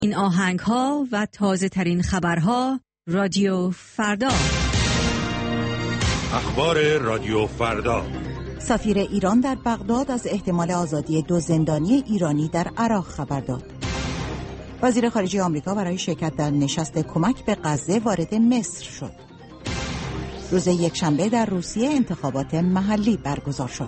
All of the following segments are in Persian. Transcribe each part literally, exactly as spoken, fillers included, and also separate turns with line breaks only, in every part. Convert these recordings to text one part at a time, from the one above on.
این آهنگ ها و تازه ترین خبرها رادیو فردا.
اخبار رادیو فردا.
سفیر ایران در بغداد از احتمال آزادی دو زندانی ایرانی در عراق خبر داد. وزیر خارجه آمریکا برای شرکت در نشست کمک به غزه وارد مصر شد. روز یکشنبه در روسیه انتخابات محلی برگزار شد.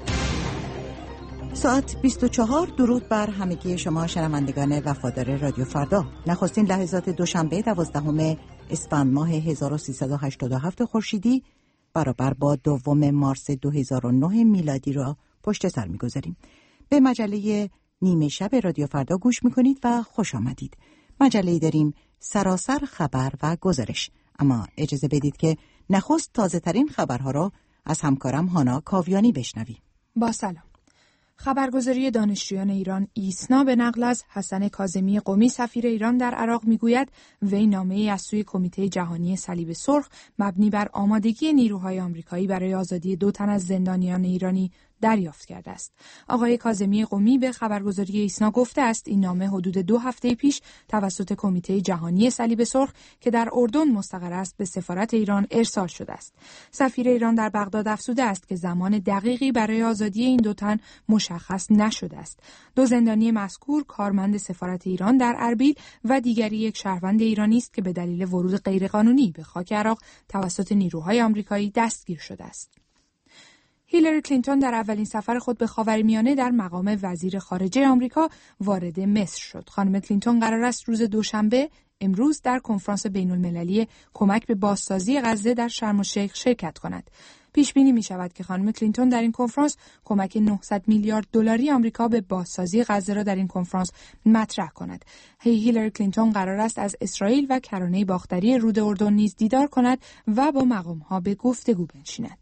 ساعت بیست و چهار. درود بر همگی شما شنوندگان وفادار رادیو فردا. نخستین لحظات دوشنبه دوازدهم اسفند ماه هزار و سیصد و هشتاد و هفت خورشیدی برابر با دوم مارس دو هزار و نه میلادی را پشت سر می‌گذاریم. به مجله نیمه شب رادیو فردا گوش می‌کنید و خوش آمدید. مجله‌ای داریم سراسر خبر و گزارش، اما اجازه بدید که نخست تازه‌ترین خبرها را از همکارم هانا کاویانی بشنویم.
با سلام. خبرگزاری دانشجویان ایران ایسنا به نقل از حسن کاظمی قمی سفیر ایران در عراق میگوید وی نامه‌ای از سوی کمیته جهانی صلیب سرخ مبنی بر آمادگی نیروهای آمریکایی برای آزادی دو تن از زندانیان ایرانی دریافت کرده است. آقای کاظمی قمی به خبرگزاری ایسنا گفته است این نامه حدود دو هفته پیش توسط کمیته جهانی صلیب سرخ که در اردن مستقر است به سفارت ایران ارسال شده است. سفیر ایران در بغداد افزوده است که زمان دقیقی برای آزادی این دو تن مشخص نشده است. دو زندانی مذکور کارمند سفارت ایران در اربیل و دیگری یک شهروند ایرانی است که به دلیل ورود غیرقانونی به خاک عراق توسط نیروهای آمریکایی دستگیر شده است. هیلاری کلینتون در اولین سفر خود به خاورمیانه در مقام وزیر خارجه آمریکا وارد مصر شد. خانم کلینتون قرار است روز دوشنبه امروز در کنفرانس بین‌المللی کمک به بازسازی غزه در شرم الشیخ شرکت کند. پیش بینی می شود که خانم کلینتون در این کنفرانس کمک نهصد میلیارد دلاری آمریکا به بازسازی غزه را در این کنفرانس مطرح کند. هیلاری کلینتون قرار است از اسرائیل و کرانه باختری رود اردن نیز دیدار کند و با مقام‌ها به گفتگو بنشیند.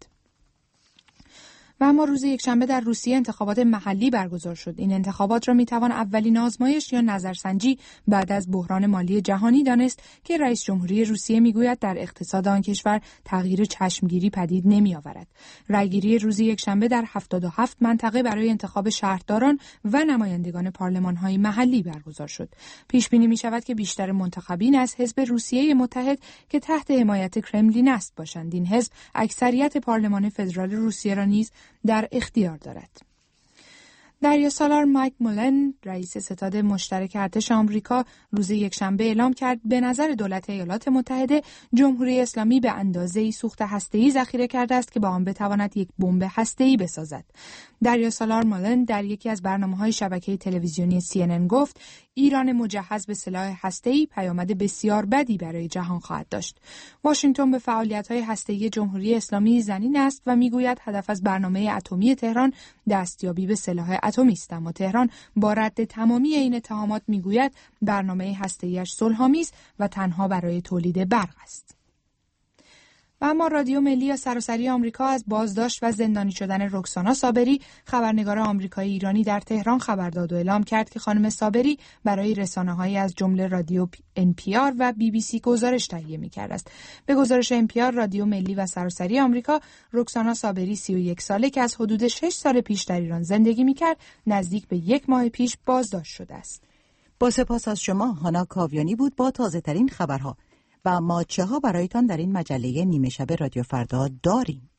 و اما روز یکشنبه در روسیه انتخابات محلی برگزار شد. این انتخابات را میتوان اولین آزمایش یا نظرسنجی بعد از بحران مالی جهانی دانست که رئیس جمهوری روسیه میگوید در اقتصاد آن کشور تغییر چشمگیری پدید نمیآورد. رأیگیری روز یکشنبه در هفتاد و هفت منطقه برای انتخاب شهرداران و نمایندگان پارلمان‌های محلی برگزار شد. پیش بینی میشود که بیشتر منتخبین از حزب روسیه متحد که تحت حمایت کرملین است باشند. این حزب اکثریت پارلمان فدرال روسیه را نیز در اختیار دارد. دریاسالار مایک مولن رئیس ستاد مشترک ارتش آمریکا روز یکشنبه اعلام کرد به نظر دولت ایالات متحده جمهوری اسلامی به اندازه‌ای سوخت هسته‌ای ذخیره کرده است که با آن بتواند یک بمب هسته‌ای بسازد. دریاسالار مولن در یکی از برنامه‌های شبکه تلویزیونی سی ان ان گفت ایران مجهز به سلاح هسته‌ای پیامد بسیار بدی برای جهان خواهد داشت. واشنگتن به فعالیت‌های هسته‌ای جمهوری اسلامی زنین است و میگوید هدف از برنامه اتمی تهران دستیابی به سلاح اتمی است، اما تهران با رد تمامی این اتهامات میگوید برنامه هسته‌ایش صلح‌آمیز و تنها برای تولید برق است. و اما رادیو ملی یا سراسری آمریکا از بازداشت و زندانی شدن رکسانا صابری، خبرنگار آمریکایی ایرانی در تهران خبر داد و اعلام کرد که خانم صابری برای رسانه‌هایی از جمله رادیو ان پی آر و بی بی سی گزارش تهیه می‌کرد است. به گزارش ان پی آر، رادیو ملی و سراسری آمریکا، رکسانا صابری سی و یک ساله که از حدود شش سال پیش در ایران زندگی می‌کرد، نزدیک به یک ماه پیش بازداشت شده است.
با سپاس از شما هانا کاویانی بود با تازه‌ترین خبرها. و ما چه ها برایتان در این مجله نیمه شب رادیو فردا داریم.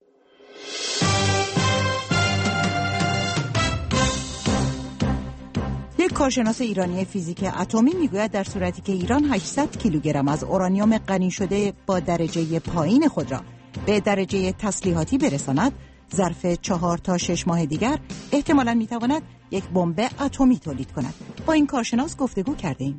یک کارشناس ایرانی فیزیک اتمی میگوید در صورتی که ایران هشتصد کیلوگرم از اورانیوم غنی شده با درجه پایین خود را به درجه تسلیحاتی برساند، ظرف چهار تا شش ماه دیگر احتمالاً میتواند یک بمب اتمی تولید کند. با این کارشناس گفتگو کردیم.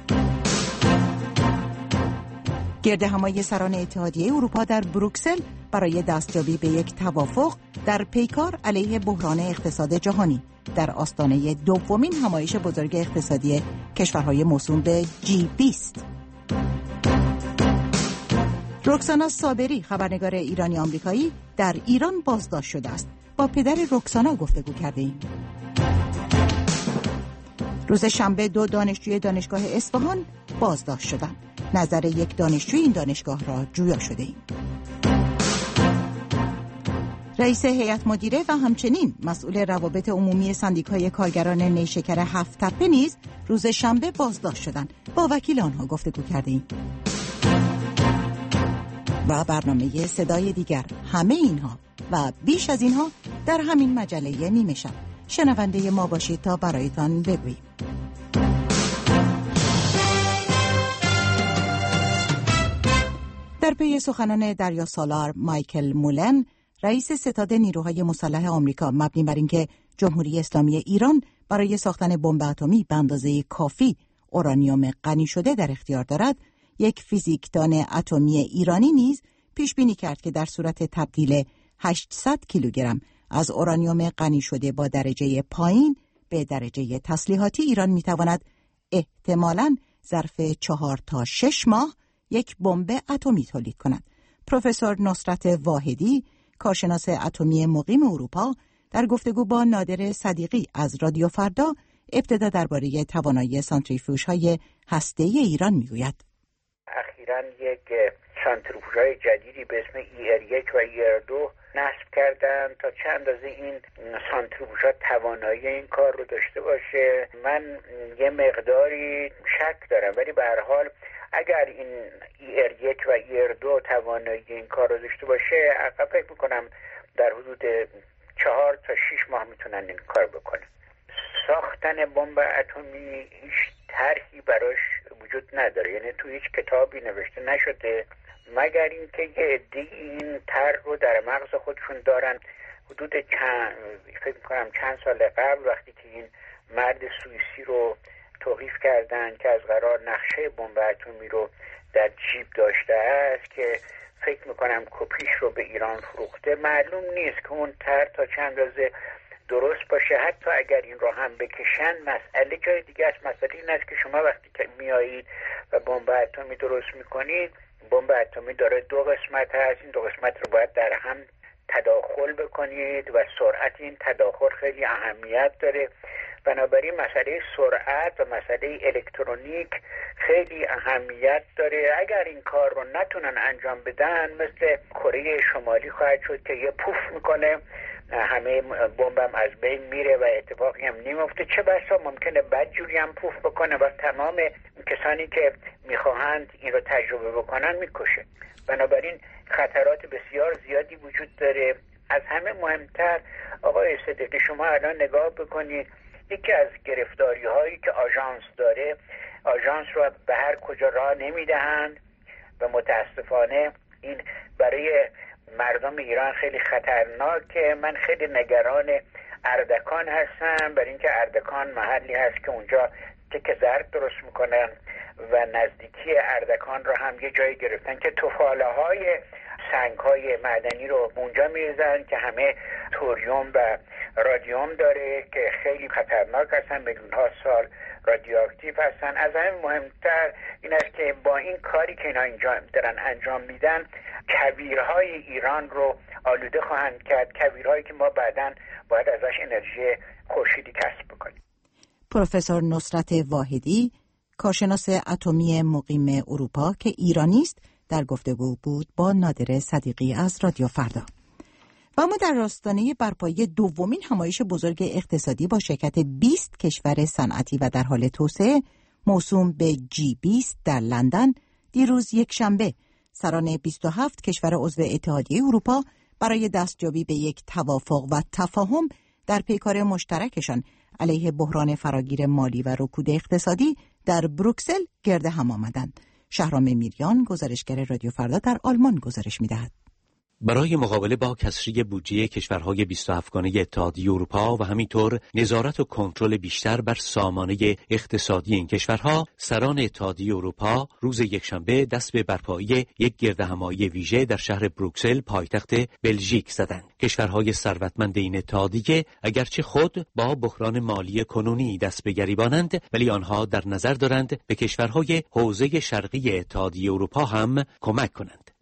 گردهمایی سران اتحادیه اروپا در بروکسل برای دستیابی به یک توافق در پیکار علیه بحران اقتصاد جهانی در آستانه دومین همایش بزرگ اقتصادی کشورهای موسوم به جی بیست. رکسانا صابری، خبرنگار ایرانی آمریکایی، در ایران بازداشت شده است. با پدر رکسانا گفتگو کردیم. روز شنبه دو دانشجوی دانشگاه اصفهان بازداشت شدند. نظر یک دانشجوی این دانشگاه را جویا شده ایم. رئیس هیئت مدیره و همچنین مسئول روابط عمومی سندیکای کارگران نیشکر هفت تپه نیز روز شنبه بازداشت شدند. با وکیل آنها گفتگو کردیم. و برنامه صدای دیگر، همه اینها و بیش از اینها در همین مجله نیمه شب. شنونده ما باشید تا برایتان بگوییم. در پی سخنان دریا سالار مایکل مولن، رئیس ستاد نیروهای مسلح آمریکا، مبنی بر اینکه جمهوری اسلامی ایران برای ساختن بمب اتمی به اندازه کافی اورانیوم غنی شده در اختیار دارد، یک فیزیکدان اتمی ایرانی نیز پیش بینی کرد که در صورت تبدیل هشتصد کیلوگرم از اورانیوم غنی شده با درجه پایین به درجه تسلیحاتی، ایران میتواند احتمالاً ظرف چهار تا شش ماه یک بمب اتمی تولید کند. پروفسور نصرت واحدی، کارشناس اتمی مقیم اروپا، در گفتگو با نادر صدیقی از رادیو فردا ابتدا درباره توانایی سانتریفیوژهای هسته‌ای ایران میگوید.
اخیراً یک سانتریفیوژهای جدیدی به اسم ای ار یک و ای ار دو نصب کردن تا چند اندازه این سانتریفیوژها توانایی این کار رو داشته باشه. من یه مقداری شک دارم، ولی به هر حال اگر این ای ار یک و ای ار دو توانایی این کار رو داشته باشه، عقب فکر میکنم در حدود چهار تا شش ماه میتونن این کار بکنن. ساختن بمب اتمی هیچ طرحی براش وجود نداره، یعنی تو هیچ کتابی نوشته نشده، مگر اینکه یه عده‌ای این طرح رو در مغز خودشون دارن. حدود چند فکر میکنم چند سال قبل وقتی که این مرد سوئیسی رو توقیف کردن که از قرار نقشه بمب اتمی رو در جیب داشته است، که فکر میکنم کپیش رو به ایران فروخته، معلوم نیست که اون طرح تا چند اندازه درست باشه. حتی اگر این رو هم بکشن، مسئله جای دیگه است. مسئله این است که شما وقتی که میایید و بمب اتمی درست میکنید، بمب اتمی داره دو قسمت هست، این دو قسمت رو باید در هم تداخل بکنید و سرعت این تداخل خیلی اهمیت داره. بنابراین مسئله سرعت و مسئله الکترونیک خیلی اهمیت داره. اگر این کار رو نتونن انجام بدن، مثل کره شمالی خواهد شد که یه پوف میکنه، همه بمبم از بین میره و اتفاقی هم نمیفته. چه بسا ممکنه بدجوری هم پوف بکنه و تمام کسانی که میخواهند این رو تجربه بکنن میکشه. بنابراین خطرات بسیار زیادی وجود داره. از همه مهمتر آقای صدیقی، شما الان نگاه بکنید، یکی از گرفتاری هایی که آژانس داره، آژانس رو به هر کجا راه نمیدهند و متاسفانه این برای مردم ایران خیلی خطرناکه. من خیلی نگران اردکان هستم، برای اینکه اردکان محلی هست که اونجا تک زرد درست میکنن و نزدیکی اردکان رو هم یه جایی گرفتن که توفاله های سنگ های معدنی رو اونجا میریزن که همه توریوم و رادیوم داره که خیلی خطرناک هستن، میلیون ها سال رادیواکتیو هستن. از همه مهمتر این است که با این کاری که اینا اینجا دارن انجام میدن، کویرهای ایران رو آلوده خواهند کرد، کویرهایی که ما بعداً باید ازش انرژی خورشیدی کسب بکنیم.
پروفسور نصرت واحدی، کارشناس اتمی مقیم اروپا که ایرانی است، در گفتگو بود با نادر صدیقی از رادیو فردا. و ما در راستانه برپایی دومین همایش بزرگ اقتصادی با شرکت بیست کشور صنعتی و در حال توسعه موسوم به جی بیست در لندن، دیروز یک شنبه سران بیست و هفت کشور عضو اتحادیه اروپا برای دستیابی به یک توافق و تفاهم در پیکار مشترکشان علیه بحران فراگیر مالی و رکود اقتصادی در بروکسل گرد هم آمدند. شهرام میریان، گزارشگر رادیو فردا، در آلمان گزارش می‌دهد.
برای مقابله با کسری بودجه کشورهای بیست و هفتگانه اتحادیه اروپا و همینطور نظارت و کنترل بیشتر بر سامانه اقتصادی این کشورها، سران اتحادیه اروپا روز یکشنبه دست به برپایی یک گردهمایی ویژه در شهر بروکسل، پایتخت بلژیک زدند. کشورهای ثروتمند این اتحادیه اگرچه خود با بحران مالی کنونی دست به گریبانند، ولی آنها در نظر دارند به کشورهای حوزه شرقی اتحادیه اروپا هم کمک کنند.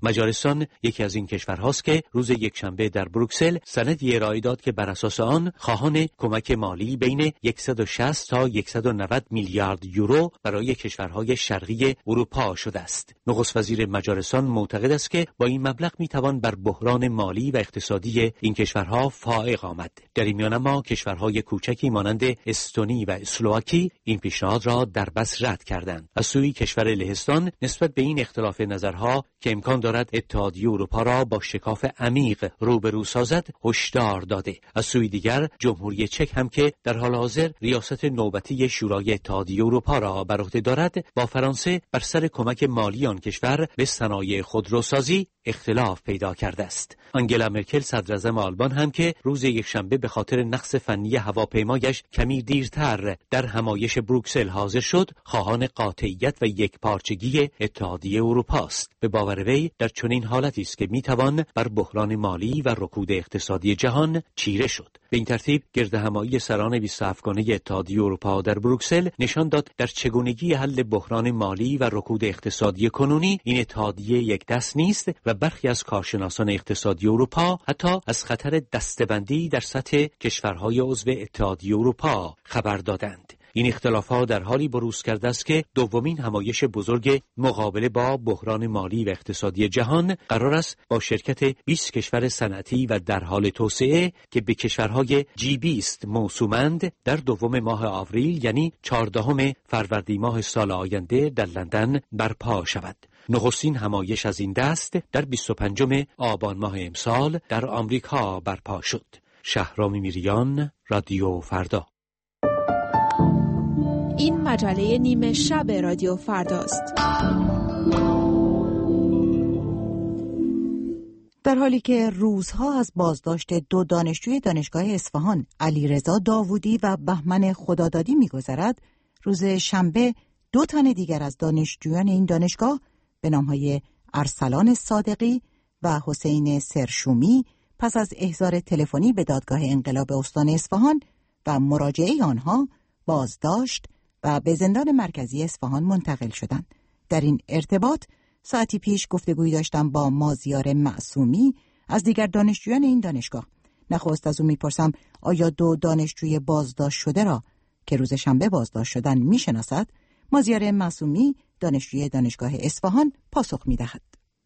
مجارستان یکی از این کشورهاست که روز یکشنبه در بروکسل سندی ارائه داد که بر اساس آن خواهان کمک مالی بین صد و شصت تا صد و نود میلیارد یورو برای کشورهای شرقی اروپا شده است. نخست وزیر مجارستان معتقد است که با این مبلغ میتوان بر بحران مالی و اقتصادی این کشورها فائق آمد. در این میان اما کشورهای کوچکی مانند استونی و اسلواکی این پیشنهاد را در بس رد کردند. از سوی کشور لهستان نسبت به این اختلاف نظرها که امکان دارد اتحادیه اروپا را با شکاف عمیق روبرو سازد هشدار داده. از سوی دیگر جمهوری چک هم که در حال حاضر ریاست نوبتی شورای اتحادیه اروپا را بر عهده دارد با فرانسه بر سر کمک مالی آن کشور به صنایع خودروسازی اختلاف پیدا کرده است. آنگلا مرکل صدراعظم آلمان هم که روز یکشنبه به خاطر نقص فنی هواپیمایش کمی دیرتر در همایش بروکسل حاضر شد، خواهان قاطعیت و یکپارچگی اتحادیه اروپا است. به باور وی در چنین حالتی است که میتوان بر بحران مالی و رکود اقتصادی جهان چیره شد. به این ترتیب گردهمایی سران بیست و هفتگانه اتحادیه اروپا در بروکسل نشان داد در چگونگی حل بحران مالی و رکود اقتصادی کنونی این اتحادیه یک دست نیست و برخی از کارشناسان اقتصادی اروپا حتی از خطر دسته‌بندی در سطح کشورهای عضو اتحادیه اروپا خبر دادند. این اختلافات در حالی بروز کرده است که دومین همایش بزرگ مقابله با بحران مالی و اقتصادی جهان قرار است با شرکت بیست کشور صنعتی و در حال توسعه که به کشورهای جی بیست موسومند در دوم ماه آوریل یعنی چهاردهم فروردین ماه سال آینده در لندن برپا شود. نخستین همایش از این دست در بیست و پنجم آبان ماه امسال در آمریکا برپا شد. شهرام میریان، رادیو فردا.
این مجله نیمه شب رادیو فرداست.
در حالی که روزها از بازداشت دو دانشجوی دانشگاه اصفهان علیرضا داوودی و بهمن خدادادی می‌گذرد، روز شنبه دو تن دیگر از دانشجویان این دانشگاه به نام‌های ارسلان صادقی و حسین سرشومی پس از احضار تلفنی به دادگاه انقلاب استان اصفهان و مراجعه آنها بازداشت و به زندان مرکزی اصفهان منتقل شدند. در این ارتباط ساعتی پیش گفتگویی داشتم با مازیار معصومی از دیگر دانشجویان این دانشگاه. نخست از او میپرسم آیا دو دانشجوی بازداشت شده را که روز شنبه بازداشت شدن میشناسد؟ مازیار معصومی دانشجوی دانشگاه اصفهان پاسخ میدهد.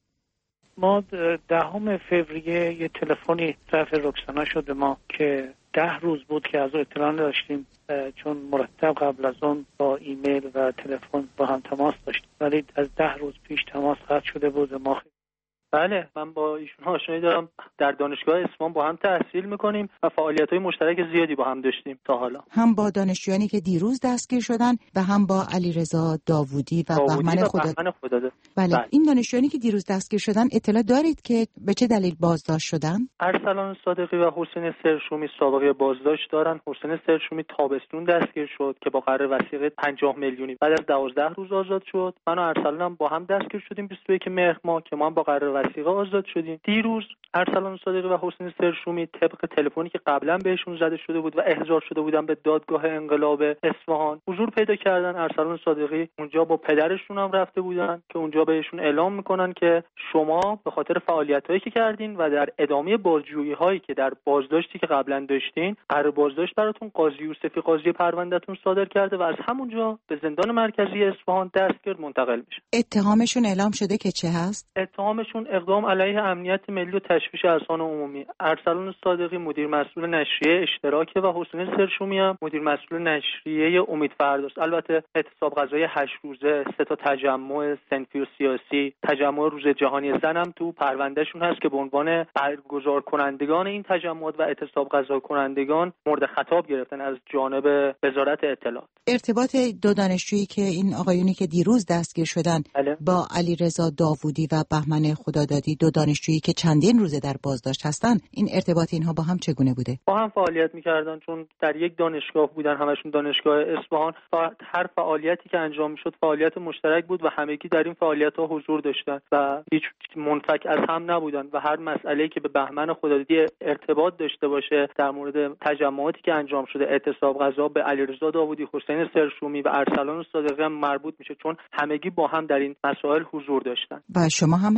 ما دهم فوریه یه تلفنی طرف رکسانا شده ما که ده روز بود که از او اطلاع داشتیم، چون مرتب قبل از اون با ایمیل و تلفن با هم تماس داشتیم، ولی از ده روز پیش تماس قطع شده بود. ما بله، من با ایشون آشنایی دارم. در دانشگاه اصفهان با هم تحصیل میکنیم و فعالیت‌های مشترک زیادی با هم داشتیم تا حالا. هم
با دانشجویانی که دیروز دستگیر شدن و هم با علیرضا داوودی و بهمن خدادادی. بله. بله، این دانشجویانی که دیروز دستگیر شدن اطلاع دارید که به چه دلیل بازداشت شدن؟
ارسلان صادقی و حسین سرشومی سابقه بازداشت دارن. حسین سرشومی تابستون دستگیر شد که با قرار وثیقه پنجاه میلیونی بعد از دوازده روز آزاد شد. من و ارسلانم با هم دستگیر شدیم بیست و یک مهر ماه که ما با قرار وثیقه آزاد شدیم. دیروز ارسلان صادقی و حسین سرشومی طبق تلفنی که قبلا بهشون زده شده بود و احضار شده بودن به دادگاه انقلاب اصفهان حضور پیدا کردن. ارسلان صادقی اونجا با پدرشون هم رفته بودن که اونجا بهشون اعلام میکنن که شما به خاطر فعالیتایی که کردین و در ادامه بازجویی هایی که در بازداشتی که قبلا داشتین قرار بازداشت براتون قاضی یوسفی قاضی پروندهتون صادر کرده و از همونجا به زندان مرکزی اصفهان دستگیر منتقل میشه.
اتهامشون اعلام شده که چه هست؟
اتهامشون اقدام علیه امنیت ملی و تشویش اذهان عمومی. ارسلان صادقی مدیر مسئول نشریه اشتراک و حسین سرشومی هم مدیر مسئول نشریه امید فرداست. البته اعتصاب غذایی هشت روزه، سه تا تجمع صنفی و سیاسی، تجمع روز جهانی زن هم تو پروندهشون هست که به عنوان برگزار کنندگان این تجمعات و اعتصاب غذا کنندگان مورد خطاب گرفتن از جانب وزارت اطلاعات.
ارتباط دو دانشجویی که این آقایونی که دیروز دستگیر شدن بله. با علیرضا داوودی و بهمن خدادادی، دو دانشجویی که چندین روزه در بازداشت هستن، این ارتباط اینها با هم چگونه بوده؟
با هم فعالیت می‌کردن چون در یک دانشگاه بودن، همشون دانشگاه اصفهان. هر فعالیتی که انجام می‌شد فعالیت مشترک بود و همگی در این فعالیت‌ها حضور داشتن و هیچ منفک از هم نبودن و هر مسئله‌ای که به بهمن خدادادی ارتباط داشته باشه در مورد تجمعاتی که انجام شده اعتصاب غذا به علیرضا داوودی، حسین سرشومی و ارسلان صادقی هم مربوط میشه چون همگی با هم در این مسائل حضور داشتن.
و شما هم همینطور؟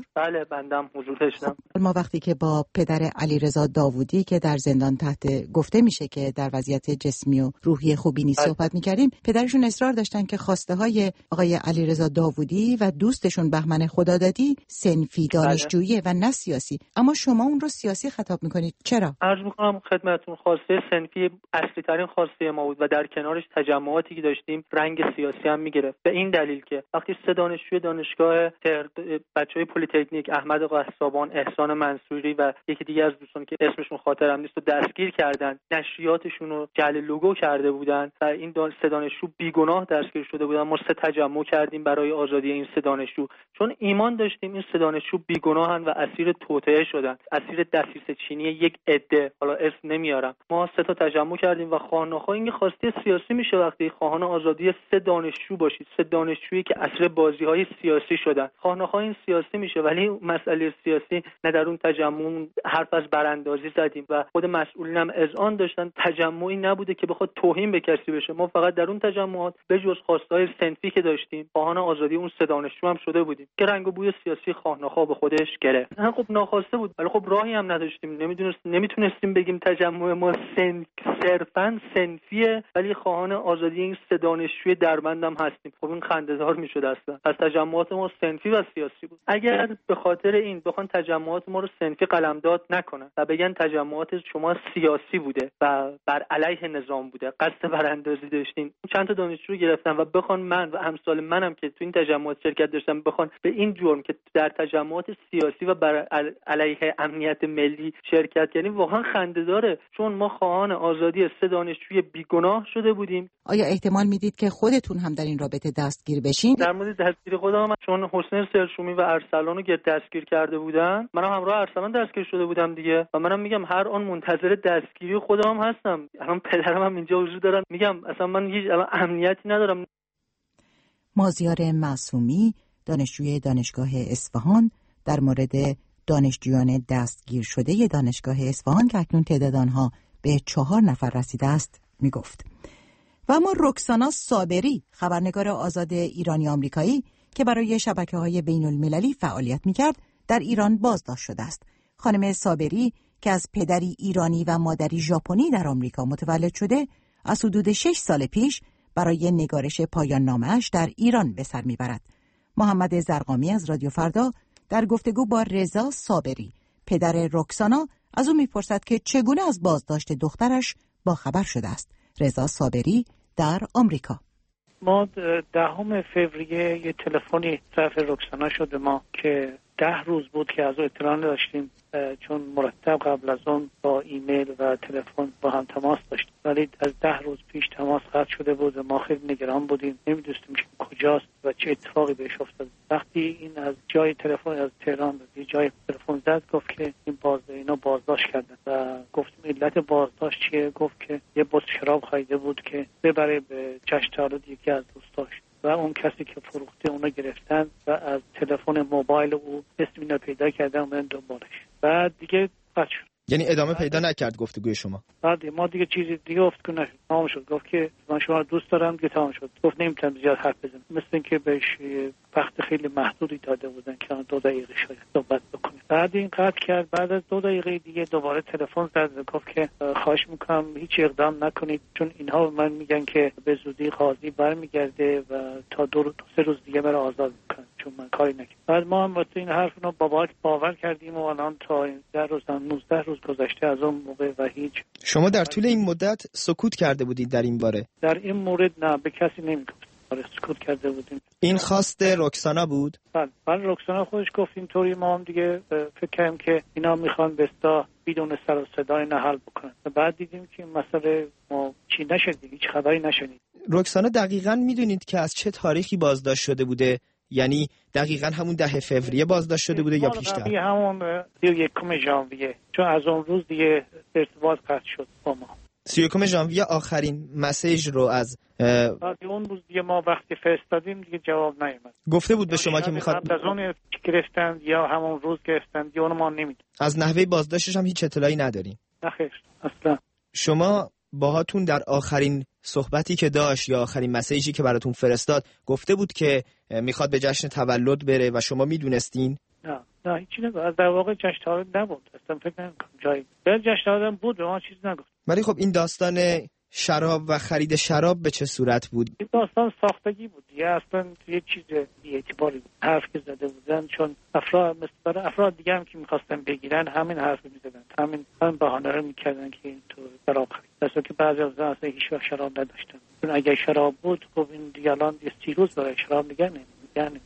بله بندم حضور داشتم.
ما وقتی که با پدر علیرضا داوودی که در زندان تحت گفته میشه که در وضعیت جسمی و روحی خوبی نیست صحبت میکردیم، پدرشون اصرار داشتن که خواسته های آقای علیرضا داوودی و دوستشون بهمن خدادادی صنفی دانشجویی و نه سیاسی، اما شما اون رو سیاسی خطاب میکنید. چرا؟
عرض میکنم خدمتتون خواسته صنفی اصلی ترین خواسته ما بود و در کنارش تجمعاتی که داشتیم رنگ سیاسی هم میگرفت. به این دلیل که وقتی سه دانشجوی دانشگاه بچهای پلی تکنیک احمد قصابان، احسان منصوری و یکی دیگه از دوستان که اسمشون خاطرم نیست رو دستگیر کردن، نشریاتشون رو جعل لوگو کرده بودن و این سه دانشجو بیگناه دستگیر شده بودن. ما سه تجمع کردیم برای آزادی این سه دانشجو، چون ایمان داشتیم این سه دانشجو بیگناهن و اسیر توطئه شدن، اسیر دسیسه چینی یک عده، حالا اسم نمیارم. ما سه تا تجمع کردیم و خواهان‌ها این خواسته سیاسی میشه وقتی خواهان آزادی سه دانشجو باشید، سه دانشجویی که اسیر بازی‌های سیاسی شدن. خواهان‌ها این سیاسی میشه، ولی مسئله سیاسی نه در اون تجمع حرف از براندازی زدیم و خود مسئولین هم اذعان داشتن تجمعی نبوده که بخواد توهین به کسی بشه. ما فقط در اون تجمعات به جز خواستهای صنفی که داشتیم خواهان آزادی اون سه دانشجو هم شده بودیم که رنگ و بوی سیاسی خواهان‌ها به خودش گرفت. خب ناخواسته بود، ولی خب راهی هم نداشتیم، نمیدونست نمیتونستیم بگیم تجمع ما سن... صرفاً صنفیه ولی خواهان آزادی این سه دانشجوی دربند هم هستیم. خب این خنده‌دار میشد اصلا. از تجمعات ما صنفی و سیاسی بود. اگر به خاطر این بخوان تجمعات ما رو صنفی قلمداد نکنن و بگن تجمعات شما سیاسی بوده و بر علیه نظام بوده، قصد براندازی داشتین، چند تا دانشجو گرفتن و بخوان من و امثال منم که تو این تجمعات شرکت داشتم بخوان به این جرم که در تجمعات سیاسی و بر علیه امنیت ملی شرکت کردیم، واقعا خنده‌داره، چون ما خواهان آزادی سه دانشجوی بیگناه شده بودیم.
آیا احتمال میدید که خودتون هم در این رابطه دستگیر بشین؟
در مورد دستگیری خودم، چون حسین سرشومی و ارسلانو که دستگیر کرده بودن، منم همراه ارسلان دستگیر شده بودم دیگه و منم میگم هر آن منتظر دستگیری خودم هم هستم. الان پدرم هم اینجا حضور دارن، میگم اصلا من هیچ امنیتی ندارم.
مازیار معصومی، دانشجوی دانشگاه اصفهان، در مورد دانشجویان دستگیر شده دانشگاه اصفهان که اکنون تعداد آنها به چهار نفر رسیده است میگفت. و اما رکسانا صابری، خبرنگار آزاد ایرانی آمریکایی که برای شبکه‌های بین‌المللی فعالیت می‌کرد، در ایران بازداشت شده است. خانم صابری که از پدری ایرانی و مادری ژاپنی در آمریکا متولد شده، از حدود شش سال پیش برای نگارش پایان نامه‌اش در ایران به سر می‌برد. محمد زرقامی از رادیو فردا در گفتگو با رضا صابری، پدر رکسانا، از او می‌پرسد که چگونه از بازداشت دخترش با خبر شده است. رضا صابری در آمریکا:
ما دهم فوریه یه تلفنی طرف رکسانا شد ما که ده روز بود که از او اطلاع داشتیم، چون مرتب قبل از اون با ایمیل و تلفن با هم تماس داشتیم، ولی از ده روز پیش تماس قطع شده بود و ما خیلی نگران بودیم، نمیدونستیم که کجاست و چه اتفاقی بهش افتاد. وقتی این از جای تلفن از تهران به جای تلفن زد، گفت که این باز اینا بازداشت کردن و گفتیم علت بازداشت چیه؟ گفت که یه بطل شراب خریده بود که ببره به جشن تولد یکی از دوستاش و اون کسی که فروخته اونو گرفتن و از تلفن موبایل او اسم اینا پیدا کردن و من دنبالش. بعد دیگه قطع شد.
یعنی ادامه پیدا نکرد گفتگوی شما؟
بعد ما دیگه چیزی دیگه گفت نشد، تمام شد. گفت که من شما دوست دارم، دیگه تمام شد. گفت نمیتونم زیاد حرف بزنم، مثل اینکه بهش وقت خیلی محدودی داده بودن که دو دقیقه شاید صحبت بکنه. بعد این قطع کرد. بعد از دو دقیقه دیگه دوباره تلفن زد و گفت که خواهش میکنم هیچ اقدام نکنید، چون اینها به من میگن که به زودی قاضی برمیگرده و تا دو روز سه روز دیگه مرا آزاد میکنه، چون من کاری نکردم. بعد ما هم واسه این حرف رو بابات باور کردیم و الان تا ده روز نوزده روز گذشته از اون موقع و هیچ.
شما در طول این مدت سکوت کرده بودید در این باره؟
در این مورد نه، به کسی نمیگفتم. آره سکوت کرده بودیم. این
خواست رکسانا بود؟
بله بله، رکسانا خودش گفت اینطوری. ما هم دیگه فکر کردیم که اینا میخوان به اصطلاح بدون سر و صدای نه حل بکنن. بعد دیدیم که مسئله ما چی نشد، هیچ خبری نشنید.
رکسانا دقیقاً میدونید که از چه تاریخی بازداشت شده بوده؟ یعنی دقیقاً همون ده فوریه بازداشت شده بوده یا پیشتر؟
همون سی و یکم ژانویه، چون از اون روز دیگه ارتباط قطع شد با ما.
سی و یکم ژانویه آخرین مسیج رو از
بعد اون روز دیگه ما وقتی فرستادیم دیگه جواب نیومد.
گفته بود به شما که میخواد
از اون گرفتن یا همون روز گرفتن یا اون ما نمیدونیم.
از نحوه بازداشتش هم هیچ اطلاعی نداریم؟
نه خیر اصلا.
شما باهاتون در آخرین صحبتی که داشت یا آخرین مسیجی که براتون فرستاد گفته بود که میخواد به جشن تولد بره و شما میدونستین؟
نه نه هیچی نگفت. در واقع جشن تولد نبود، اصلا فکر نمی‌کنم جایی به جشن تولد بود ما چیز نگفت.
ولی خب این داستان شراب و خرید شراب به چه صورت بود؟
این داستان ساختگی بود یا اصلا یه چیز بی‌اعتباری بود حرف که زده بودن، چون افراد مثل افراد دیگه هم که می‌خواستن بگیرن همین حرف می‌زدن، همین همین بهانه رو می‌کردن که این تو شراب خرید، مثلا که بعضی از اصلا هیچ وقت شراب نداشتن. چون اگه شراب بود خب این دیگه الان یه سیروز برای شراب دیگه نمی‌گن.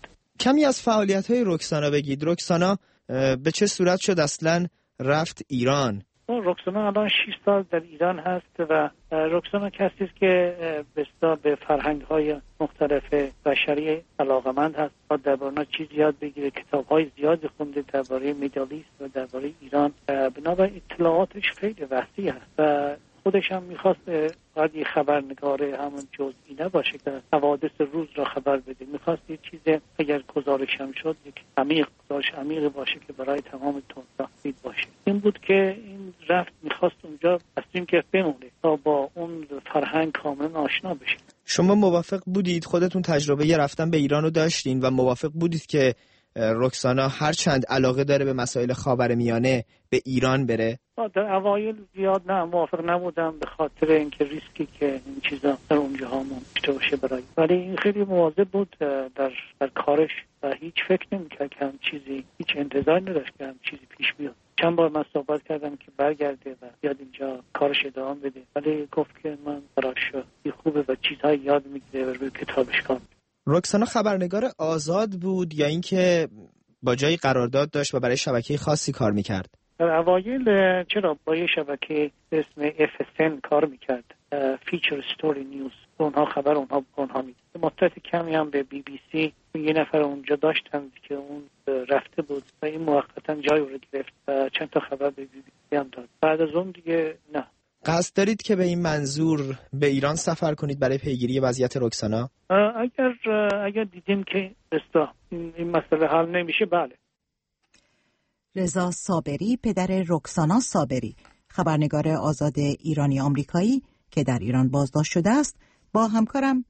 کمی از فعالیت‌های رکسانا بگید. رکسانا به چه صورت شد اصلاً رفت ایران؟
رکسانا الان شش سال در ایران هست و رکسانا کسی است که بسیار به فرهنگ‌های مختلف بشری علاقه‌مند هست. درباره چیز یاد بگیره، کتاب‌های زیادی خونده درباره میدلیست و درباره ایران. بنابراین اطلاعاتش خیلی وسیع هست و خودش هم میخواست باید یه خبرنگار همون جزئی نباشه که حوادث روز را خبر بده. میخواست یه چیز اگر گزارش هم شد یک عمیق گزارش عمیقی باشه که برای تمام دنیا مفید باشه. این بود که این رفت میخواست اونجا اصلا که بمونه تا با اون فرهنگ کاملا آشنا بشه.
شما موافق بودید؟ خودتون تجربه رفتن به ایران رو داشتین و موافق بودید که رکسانا هر چند علاقه داره به مسائل خاورمیانه به ایران بره؟
در اوایل زیاد نه موافق نبودم به خاطر اینکه ریسکی که این چیزا در اونجاها ممکن باشه برای، ولی این خیلی مواظب بود در در کارش و هیچ فکر نمی‌کرد که هم چیزی هیچ انتظار نداشت که هم چیزی پیش بیاد. چند بار من صحبت کردم که برگرده و بیاد اینجا کارش ادامه بده، ولی گفت که من براش خوبه و چیزهای یاد میگیره و روی کتابش کار.
رکسانا خبرنگار آزاد بود یا اینکه با جایی قرارداد داشت و برای شبکه خاصی کار میکرد؟
در اوایل چرا با یه شبکه به اسم اف اس ان کار میکرد، فیچر ستوری نیوز، اونها خبر اونها اونها میدید. مدت کمی هم به بی بی سی یه نفر اونجا داشتن که اون رفته بود و این موقتا جای رو گرفت و چند تا خبر به بی بی سی هم داد. بعد از اون دیگه نه.
قصد دارید که به این منظور به ایران سفر کنید برای پیگیری وضعیت رکسانا؟
اگر اگر دیدیم که استا این, این مسئله حل نمیشه بله.
رضا صابری پدر رکسانا صابری، خبرنگار آزاد ایرانی آمریکایی که در ایران بازداشت شده است، با همکارم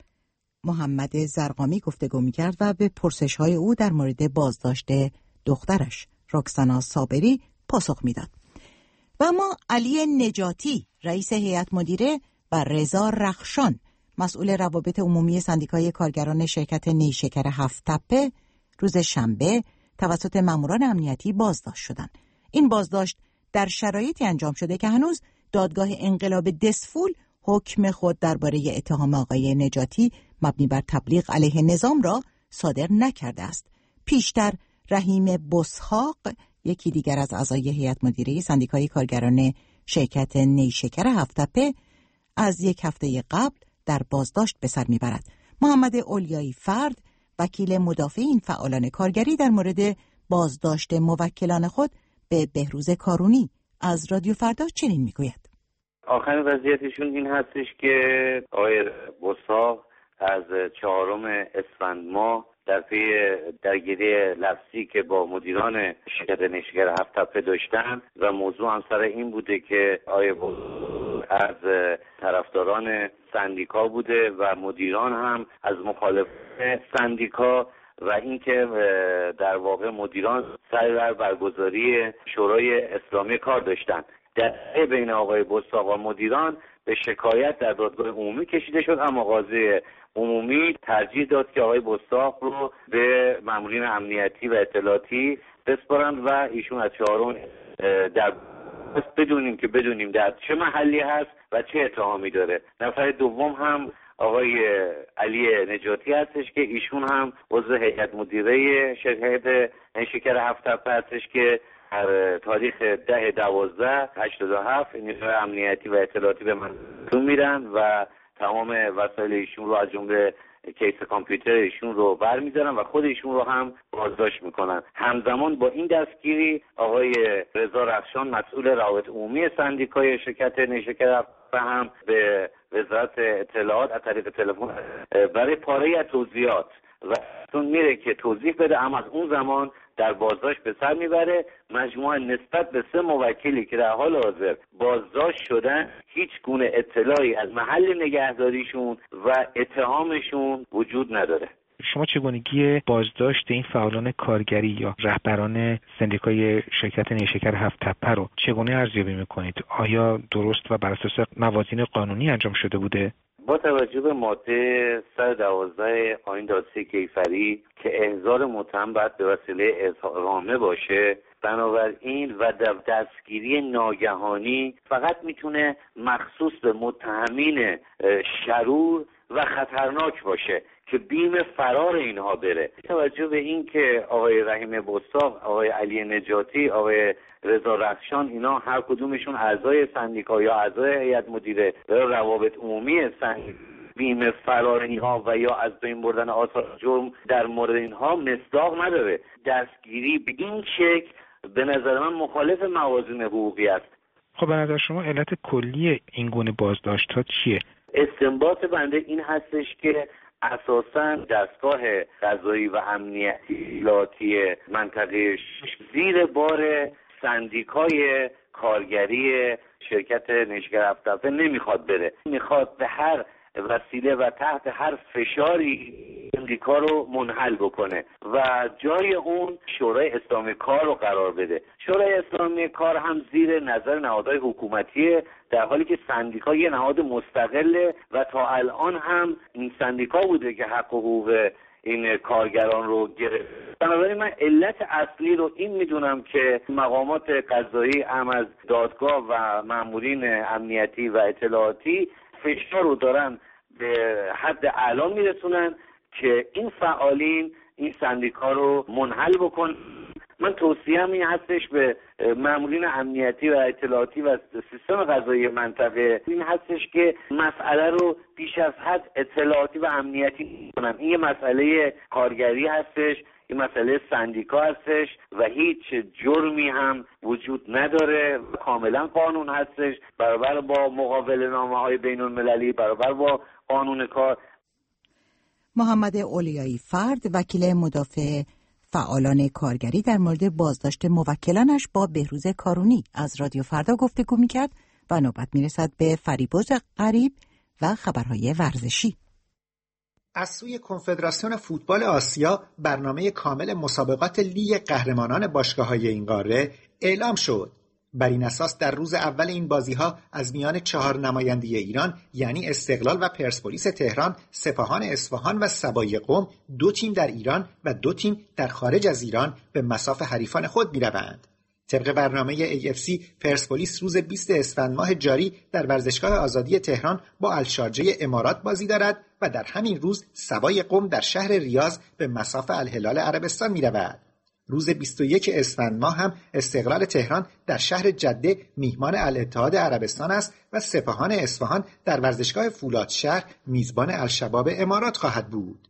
محمد زرقامی گفتگو می‌کرد و به پرسش‌های او در مورد بازداشت دخترش رکسانا صابری پاسخ می‌داد. و ما علی نجاتی رئیس هیئت مدیره و رضا رخشان مسئول روابط عمومی سندیکای کارگران شرکت نیشکر هفت تپه روز شنبه توسط ماموران امنیتی بازداشت شدند. این بازداشت در شرایطی انجام شده که هنوز دادگاه انقلاب دسفول حکم خود درباره اتهام آقای نجاتی مبنی بر تبلیغ علیه نظام را صادر نکرده است. پیشتر رحیم بسحاق، یکی دیگر از اعضای هیئت مدیره سندیکای کارگران شرکت نیشکر هفت تپه، از یک هفته قبل در بازداشت به سر میبرد. محمد اولیایی فرد، وکیل مدافع این فعالان کارگری، در مورد بازداشت موکلان خود به بهروز کارونی از رادیو فردا چنین میگوید.
آخرین وضعیتشون این هستش که آقای بسحاق از چهارم اسفند ماه در پی درگیری لفظی که با مدیران شرکت نیشکر هفت تپه داشتن و موضوع هم سر این بوده که آقای بسحاق از طرفداران سندیکا بوده و مدیران هم از مخالفان سندیکا و اینکه در واقع مدیران سر بر برگزاری شورای اسلامی کار داشتن. در بین آقای بسحاق و مدیران به شکایت در دادگاه عمومی کشیده شد، اما قاضی عمومی ترجیح داد که آقای بسحاق رو به مامورین امنیتی و اطلاعاتی بسپارند و ایشون از چهارم در بدونیم که بدونیم در چه محلی هست و چه اتهامی داره. نفر دوم هم آقای علی نجاتی هستش که ایشون هم عضو هیئت مدیره شرکت نیشکر هفت تپه هستش که در تاریخ ده دوازده هشتاد و هفت نیروی امنیتی و اطلاعاتی به من میرن و تمام وسایل ایشون رو از جمله کیس کامپیوتر ایشون رو برمی‌دارن و خود ایشون رو هم بازداشت میکنن. همزمان با این دستگیری آقای رضا رخشان مسئول روابط عمومی سندیکای شرکت نیشکر هم به وزارت اطلاعات از طریق تلفن برای پاره از توضیحات و تون میره که توضیح بده، اما از اون زمان در بازداشت به سر میبره. مجموعه نسبت به سه موکلی که در حال حاضر بازداشت شدن هیچ گونه اطلاعی از محل نگهداریشون و اتهامشون وجود نداره.
شما چگونگی بازداشت این فعالان کارگری یا رهبران سندیکای شرکت نیشکر هفت تپه رو چگونه ارزیابی میکنید؟ آیا درست و بر اساس موازین قانونی انجام شده بوده؟
با توجه به ماده صد و دوازده آیین دادرسی کیفری که احضار متهم باید به وسیله اظهارنامه باشه، بنابراین و دستگیری ناگهانی فقط میتونه مخصوص به متهمین شرور و خطرناک باشه که بیم فرار اینها بره. توجه به این که آقای رحیم بساق، آقای علی نجاتی، آقای رضا رخشان، اینا هر کدومشون اعضای سندیکا یا اعضای هیئت مدیره یا روابط عمومی سندیکا، بیم فرار اینها و یا از بین بردن آثار جرم در مورد اینها مصداق نداره. دستگیری به این شکل به نظر من مخالف موازین حقوقی است.
خب به نظر شما علت کلی این گونه بازداشت‌ها چیه؟
استنباط بنده این هستش که اساساً دستگاه قضایی و امنیتی اطلاعاتی منطقه زیر بار سندیکای کارگری شرکت نیشکر هفت تپه نمیخواد بره، میخواد به هر وسیله و تحت هر فشاری سندیکا رو منحل بکنه و جای اون شورای اسلامی کار رو قرار بده. شورای اسلامی کار هم زیر نظر نهادهای حکومتیه، در حالی که سندیکا یه نهاد مستقله و تا الان هم این سندیکا بوده که حق و حقوق این کارگران رو گرفت. بنابراین من علت اصلی رو این میدونم که مقامات قضایی هم از دادگاه و مامورین امنیتی و اطلاعاتی فشار رو دارن به حد اعلا میرسونن که این فعالین این سندیکا رو منحل بکن. من توصیه‌ام این هستش به مامورین امنیتی و اطلاعاتی و سیستم قضایی منطقه این هستش که مسئله رو بیش از حد اطلاعاتی و امنیتی کنن. این یه مسئله کارگری هستش، این مسئله سندیکا هستش و هیچ جرمی هم وجود نداره، کاملا قانون هستش، برابر با مقابل نامه‌های بین‌المللی، برابر با قانون کار.
محمد اولیایی فرد، وکیل مدافع فعالان کارگری، در مورد بازداشت موکلانش با بهروز کارونی از رادیو فردا گفتگو می‌کرد و نوبت می‌رسد به فریبرز غریب و خبرهای ورزشی.
از سوی کنفدراسیون فوتبال آسیا برنامه کامل مسابقات لیگ قهرمانان باشگاه‌های این قاره اعلام شد. بر این اساس در روز اول این بازی‌ها از میان چهار نماینده ایران یعنی استقلال و پرسپولیس تهران، سپاهان اصفهان و سبای قم، دو تیم در ایران و دو تیم در خارج از ایران به مصاف حریفان خود می‌روند. طبق برنامه ای اف سی، پرسپولیس روز بیست اسفند ماه جاری در ورزشگاه آزادی تهران با الشارجه امارات بازی دارد و در همین روز سبای قم در شهر ریاض به مصاف الهلال عربستان می‌رود. روز بیست و یک اسفند ماه هم استقلال تهران در شهر جده میهمان الاتحاد عربستان است و سپاهان اصفهان در ورزشگاه فولاد شهر میزبان الشباب امارات خواهد بود.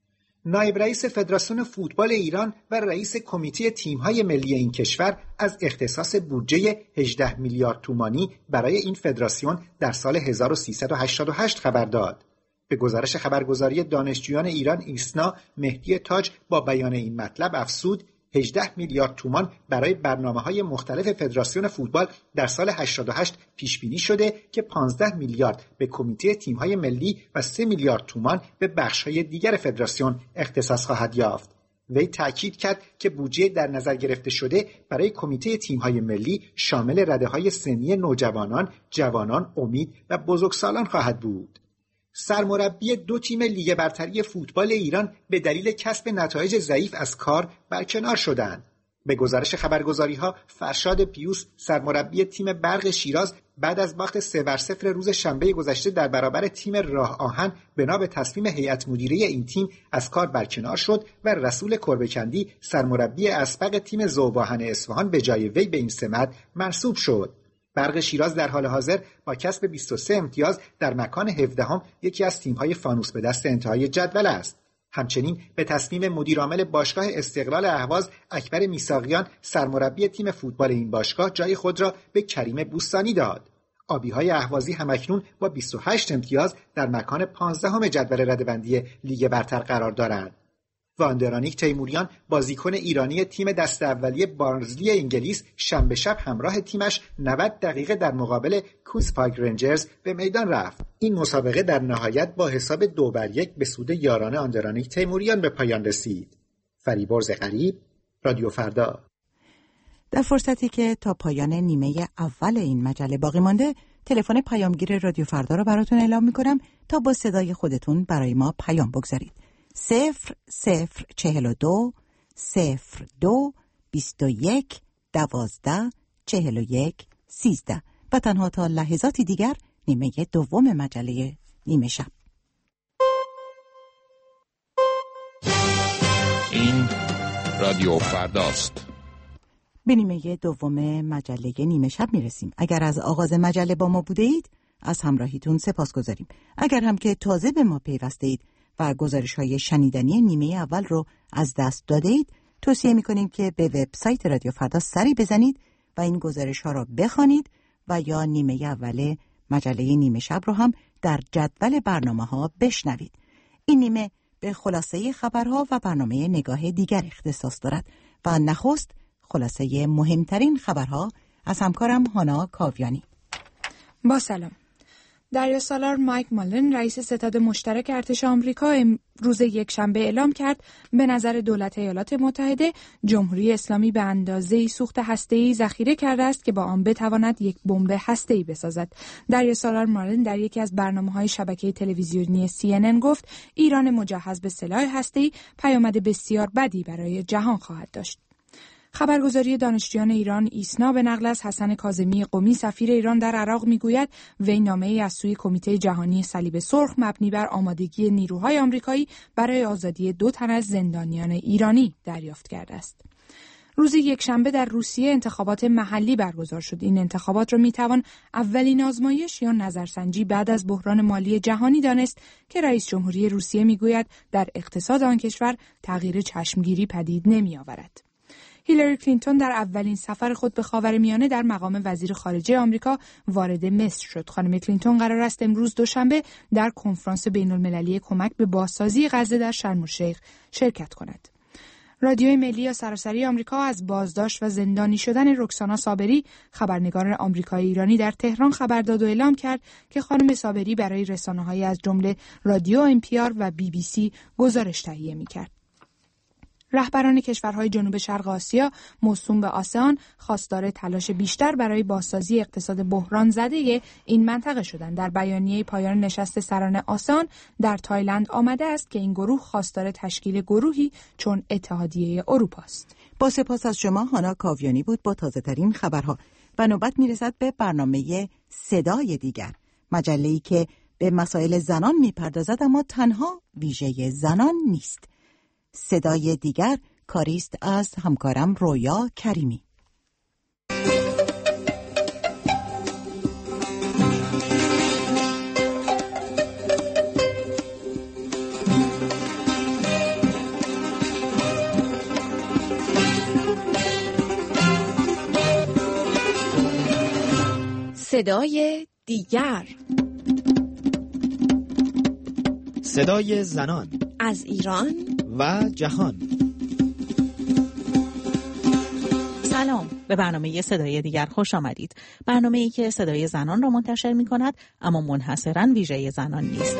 نایب رئیس فدراسیون فوتبال ایران و رئیس کمیته تیم‌های ملی این کشور از اختصاص بودجه هجده میلیارد تومانی برای این فدراسیون در سال هزار و سیصد و هشتاد و هشت خبر داد. به گزارش خبرگزاری دانشجویان ایران ایسنا، مهدی تاج با بیان این مطلب افزود هجده میلیارد تومان برای برنامه‌های مختلف فدراسیون فوتبال در سال هشتاد و هشت پیش بینی شده که پانزده میلیارد به کمیته تیم‌های ملی و سه میلیارد تومان به بخش‌های دیگر فدراسیون اختصاص خواهد یافت. وی تاکید کرد که بودجه در نظر گرفته شده برای کمیته تیم‌های ملی شامل رده‌های سنی نوجوانان، جوانان، امید و بزرگسالان خواهد بود. سرمربی دو تیم لیگ برتری فوتبال ایران به دلیل کسب نتایج ضعیف از کار برکنار شدند. به گزارش خبرگزاری‌ها، فرشاد پیوس سرمربی تیم برق شیراز بعد از باخت سه بر صفر روز شنبه گذشته در برابر تیم راه آهن بنا به تصمیم هیئت مدیره این تیم از کار برکنار شد و رسول کربکندی سرمربی اسبق تیم ذوب‌آهن اصفهان به جای وی به این سمت منصوب شد. برق شیراز در حال حاضر با کسب بیست و سه امتیاز در مکان هفدهم یکی از تیم‌های فانوس به دست انتهای جدول است. همچنین به تصمیم مدیرعامل باشگاه استقلال اهواز اکبر میثاقیان سرمربی تیم فوتبال این باشگاه جای خود را به کریم بوستانی داد. آبی‌های اهوازی همکنون با بیست و هشت امتیاز در مکان پانزدهم جدول رده‌بندی لیگ برتر قرار دارند. و آندرانیک تیموریان بازیکن ایرانی تیم دست اولیه بارنزلی انگلیس شنبه شب همراه تیمش نود دقیقه در مقابل کوینز پارک رنجرز به میدان رفت. این مسابقه در نهایت با حساب دو بر یک به سود یاران آندرانیک تیموریان به پایان رسید. فریبرز غریب، رادیو فردا.
در فرصتی که تا پایان نیمه اول این مجله باقی مانده، تلفن پیامگیر رادیو فردا رو براتون اعلام می‌کنم تا با صدای خودتون برای ما پیام بگذارید. صفر صفر چهل و دو صفر دو بیست و یک دوازده چهل و یک سیزده و تنها تا لحظاتی دیگر نیمه دوم مجله نیمه شب.
این رادیو فرداست.
به نیمه دوم مجله نیمه شب میرسیم. اگر از آغاز مجله با ما بوده اید از همراهیتون سپاس گذاریم. اگر هم که تازه به ما پیوسته اید و گزارش های شنیدنی نیمه اول رو از دست داده اید، توصیه میکنیم که به وبسایت رادیو فردا سری بزنید و این گزارش ها رو بخوانید و یا نیمه اول مجله نیمه شب رو هم در جدول برنامه ها بشنوید. این نیمه به خلاصه خبرها و برنامه نگاه دیگر اختصاص دارد و نخست خلاصه مهمترین خبرها از همکارم هانا کاویانی.
با سلام. دریاسالار مایک مالن رئیس ستاد مشترک ارتش آمریکا روز یکشنبه اعلام کرد به نظر دولت ایالات متحده جمهوری اسلامی به اندازه‌ای سوخت هسته‌ای ذخیره کرده است که با آن بتواند یک بمب هسته‌ای بسازد. دریاسالار مالن در یکی از برنامه‌های شبکه تلویزیونی سی ان ان گفت ایران مجهز به سلاح هسته‌ای پیامد بسیار بدی برای جهان خواهد داشت. خبرگزاری دانشجویان ایران ایسنا به نقل از حسن کاظمی قمی سفیر ایران در عراق میگوید وی نامه‌ای از سوی کمیته جهانی صلیب سرخ مبنی بر آمادگی نیروهای آمریکایی برای آزادی دو تن از زندانیان ایرانی دریافت کرده است. روز یکشنبه در روسیه انتخابات محلی برگزار شد. این انتخابات را میتوان اولین آزمایش یا نظرسنجی بعد از بحران مالی جهانی دانست که رئیس جمهوری روسیه میگوید در اقتصاد آن کشور تغییر چشمگیری پدید نمیآورد. هیلاری کلینتون در اولین سفر خود به خاورمیانه در مقام وزیر خارجه آمریکا وارد مصر شد. خانم کلینتون قرار است امروز دوشنبه در کنفرانس بین‌المللی کمک به بازسازی غزه در شرم الشیخ شرکت کند. رادیوی ملی یا سراسری آمریکا از بازداشت و زندانی شدن رکسانا صابری، خبرنگار آمریکایی ایرانی در تهران خبر داد و اعلام کرد که خانم صابری برای رسانه‌های از جمله رادیو ام پی آر و بی بی سی گزارش تهیه می‌کرد. رهبران کشورهای جنوب شرق آسیا موسوم به آسئان خواستار تلاش بیشتر برای بازسازی اقتصاد بحران زده این منطقه شدند. در بیانیه پایان نشست سران آسئان در تایلند آمده است که این گروه خواستار تشکیل گروهی چون اتحادیه اروپا است.
با سپاس از شما هانا کاویانی بود با تازه ترین خبرها و نوبت میرسد به برنامه صدای دیگر، مجله‌ای که به مسائل زنان میپردازد اما تنها ویژه زنان نیست. صدای دیگر کاریست از همکارم رویا کریمی.
صدای دیگر،
صدای زنان
از ایران
و جهان.
سلام، به برنامه صدای دیگر خوش آمدید. برنامه‌ای که صدای زنان را منتشر می‌کند اما منحصراً ویژه زنان نیست.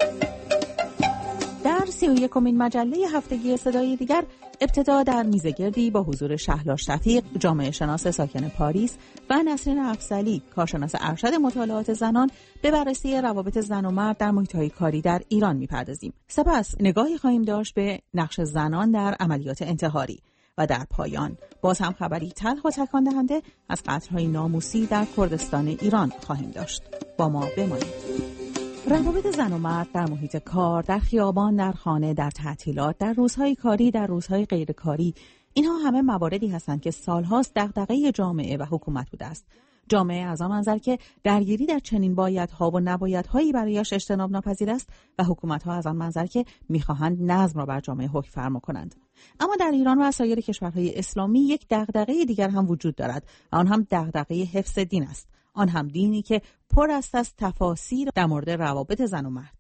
در سی و یکمین مجله هفتگی صدای دیگر ابتدا در میزگردی با حضور شهلا شفیق، جامعه شناس ساکن پاریس و نسرین افضلی، کارشناس ارشد مطالعات زنان، به بررسی روابط زن و مرد در محیط‌های کاری در ایران می‌پردازیم. سپس نگاهی خواهیم داشت به نقش زنان در عملیات انتحاری و در پایان باز هم خبری تلخ و تکان دهنده از قتل‌های ناموسی در کردستان ایران خواهیم داشت. با ما بمانید. روابط زن و مرد در محیط کار، در خیابان، در خانه، در تعطیلات، در روزهای کاری، در روزهای غیرکاری، اینها همه مواردی هستند که سالهاست دغدغه جامعه و حکومت بوده است. جامعه از آن منظر که درگیری در چنین بایدها و نبایدهایی برایش اجتناب ناپذیر است و حکومت‌ها از آن منظر که می‌خواهند نظم را بر جامعه حکم فرما کنند. اما در ایران و سایر کشورهای اسلامی یک دغدغه دیگر هم وجود دارد و آن هم دغدغه حفظ دین است. آن هم دینی که پر است از تفاسیر در مورد روابط زن و مرد.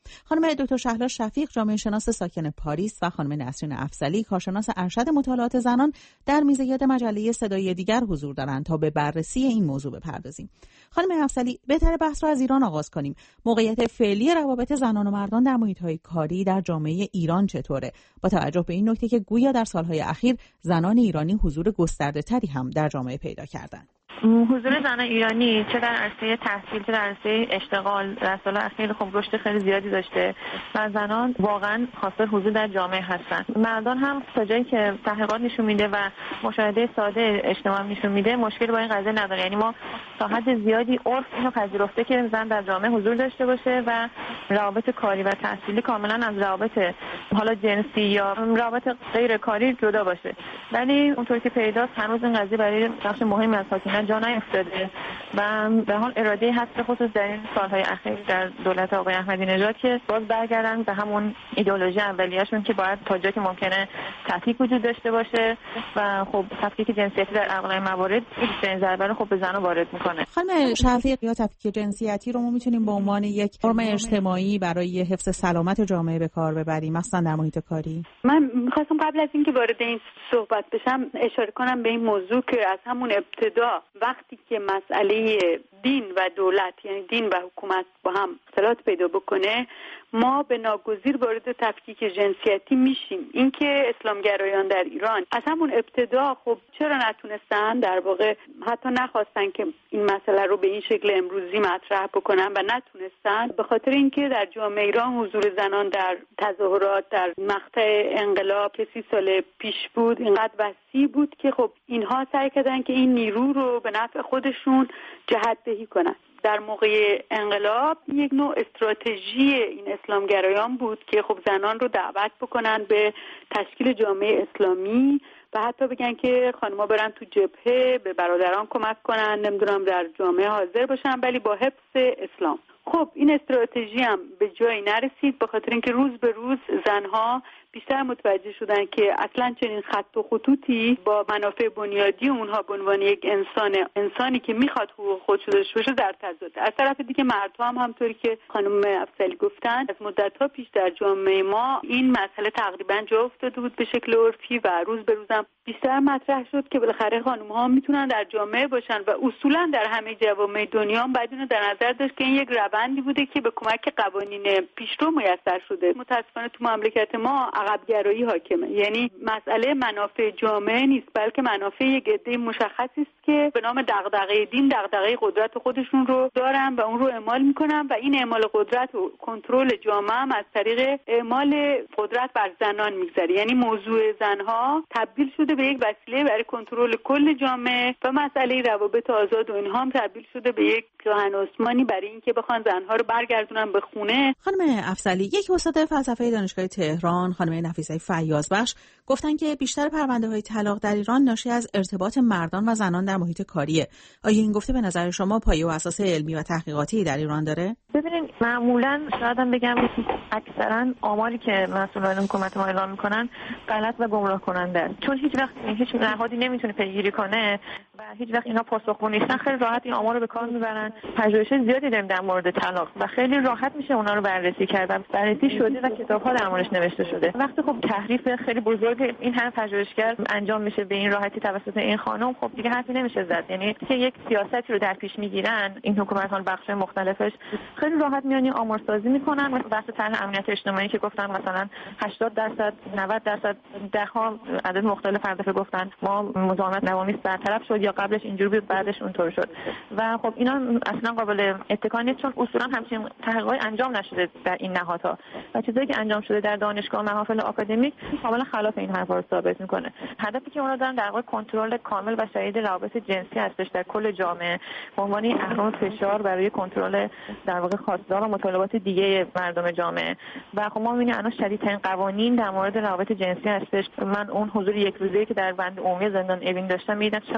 خانم دکتر شهلا شفیق، جامعه شناس ساکن پاریس و خانم نسرین افضلی، کارشناس ارشد مطالعات زنان، در میزگرد مجله صدای دیگر حضور دارند تا به بررسی این موضوع بپردازیم. خانم افضلی، بهتر بحث را از ایران آغاز کنیم. موقعیت فعلی روابط زنان و مردان در محیط‌های کاری در جامعه ایران چطوره؟ با توجه به این نکته که گویا در سالهای اخیر زنان ایرانی حضور گسترده‌تری هم در جامعه پیدا کردند.
حضور زنان ایرانی چه در عرصه تحصیل چه در عرصه اشتغال در سال اخیر خب رشد خیلی زیادی داشته و زنان واقعا حاصل حضور در جامعه هستن. مردان هم تا جایی که تحقیقات نشون میده و مشاهده ساده اجتماع نشون میده مشکلی با این قضیه نداره. یعنی ما تا حد زیادی عرف اینو پذیرفته که زن در جامعه حضور داشته باشه و روابط کاری و تحصیلی کاملا از روابط حالا جنسی یا روابط غیر کاری جدا باشه. ولی اونطوری که پیداست هنوز این قضیه برای بخش مهمی از ساکنان جا نیفتاده و به حال اراده هست به خصوص در این سالهای اخیر در دولت آقای احمدی نژاد که باز برگردن به همون ایدئولوژی اولیه‌شون که باید تا جایی که ممکنه تفکیک وجود داشته باشه و خب تفکیک جنسیتی در اغلب موارد این ضربه رو خب به زن‌ها وارد میکنه.
خانم شفیق، یا تفکیک جنسیتی رو ما میتونیم به عنوان یک فرم اجتماعی برای حفظ سلامت جامعه به کار ببریم، مثلا در محیط کاری؟
من می‌خواستم قبل از اینکه وارد این صحبت بشم اشاره کنم به این موضوع که از همون ابتدا وقتی که مسئله دین و دولت یعنی دین و حکومت با هم اختلاط پیدا بکنه ما به ناگزیر وارد تفکیک جنسیتی میشیم. اینکه اسلامگرایان در ایران از همون ابتدا خب چرا نتونستن در واقع حتی نخواستن که این مسئله رو به این شکل امروزی مطرح بکنن و نتونستن به خاطر اینکه در جامعه ایران حضور زنان در تظاهرات در مقطع انقلاب که سی سال پیش بود اینقدر وسیع بود که خب اینها سعی کردن که این نیرو رو به نفع خودشون جهت‌دهی کنن. در موقع انقلاب یک نوع استراتژی این اسلامگرایان بود که خب زنان رو دعوت بکنن به تشکیل جامعه اسلامی و حتی بگن که خانم‌ها برن تو جبهه به برادران کمک کنن، نمیدونم در جامعه حاضر باشن ولی با حفظ اسلام. خب این استراتژی هم به جایی نرسید به خاطر اینکه روز به روز زنها بیشتر متوجه شدن که اصلا چنین خط و خطوطی با منافع بنیادی اونها به عنوان یک انسان انسانی که میخواد حقوق خودش داشته باشه در تضاده. از طرف دیگه مردها هم همونطوری که خانم افضلی گفتن از مدت‌ها پیش در جامعه ما این مسئله تقریبا جا افتاده بود به شکل عرفی و روز به روزم بیشتر مطرح شد که بالاخره خانم‌ها میتونن در جامعه باشن و اصولا در همه جوامع دنیا هم باید اینو در نظر داشت که این یک روندی بوده که به کمک قوانین پیشرو میسر شده. متأسفانه تو مملکت ما عقب‌گرایی حاکمه، یعنی مسئله منافع جامعه نیست بلکه منافع یک عده مشخصی است که به نام دغدغه دین دغدغه قدرت خودشون رو دارن و اون رو اعمال میکنن و این اعمال قدرت و کنترل جامعه هم از طریق اعمال قدرت بر زنان میگذره. یعنی موضوع زنها تبدیل شده به یک وسیله برای کنترل کل جامعه و مسئله روابط آزاد و اینها هم تبدیل شده به یک راهن عثمانی برای اینکه بخوان زنها رو برگردونن به خونه.
خانم افضلی، یک استاد فلسفه دانشگاه تهران خانم نفیسه فیاضبخش گفتن که بیشتر پرونده‌های طلاق در ایران ناشی از ارتباط مردان و زنان در محیط کاریه. آیا این گفته به نظر شما پایه و اساس علمی و تحقیقاتی در ایران داره؟
ببینید معمولاً شایدم بگم اکثرا آماری که مسئولان حکومت ما اعلام میکنن غلط و گمراه کننده است، چون هیچ وقت هیچ نهادی نمیتونه پیگیری کنه و هیچ وقت اینا پاسخگو نیستن. خیلی راحت این آمار رو به کار میبرن. پژوهش زیادی داریم در مورد طلاق و خیلی راحت میشه اونا رو بررسی کرد. بررسی شده و کتاب‌ها در موردش نوشته شده. وقتی خب تحریف خیلی بزرگ این هم پژوهشگر انجام میشه به این راحتی توسط این خانم، خب دیگه حرفی نمیشه زد. یعنی که یک سیاستی رو در پیش میگیرن این حکومت‌ها بخش مختلفش خیلی راحت میانی آمارسازی میکنن. مثلا بحث طرح امنیت اجتماعی که گفتن مثلا هشتاد درصد نود درصد دهها عدد مختلف دفعه گفتن ما مزاحمت نوامیس برطرف شد یا قبلش اینجوری بود بعدش اونطور شد و خب اینا اصلا قابل اتکا نیست، چون اصولا همچین تحقیقاتی انجام نشده در این نهادها و چیزایی که انجام شده در دانشگاه و محافل آکادمیک کاملا خلاف این حرفا رو ثابت میکنه. هدفی که اونا دارن در واقع کنترل کامل و شدید روابط جنسی هستش در کل جامعه به عنوان اهرم فشار برای کنترل در واقع خواستار و مطالبات دیگه مردم جامعه. و خب ما میبینیم الان شدیدترین قوانین در مورد روابط جنسی هستش. من اون حضور یک روزه که در بند عمومی زندان اوین داشتم میدیدم چقدر دختران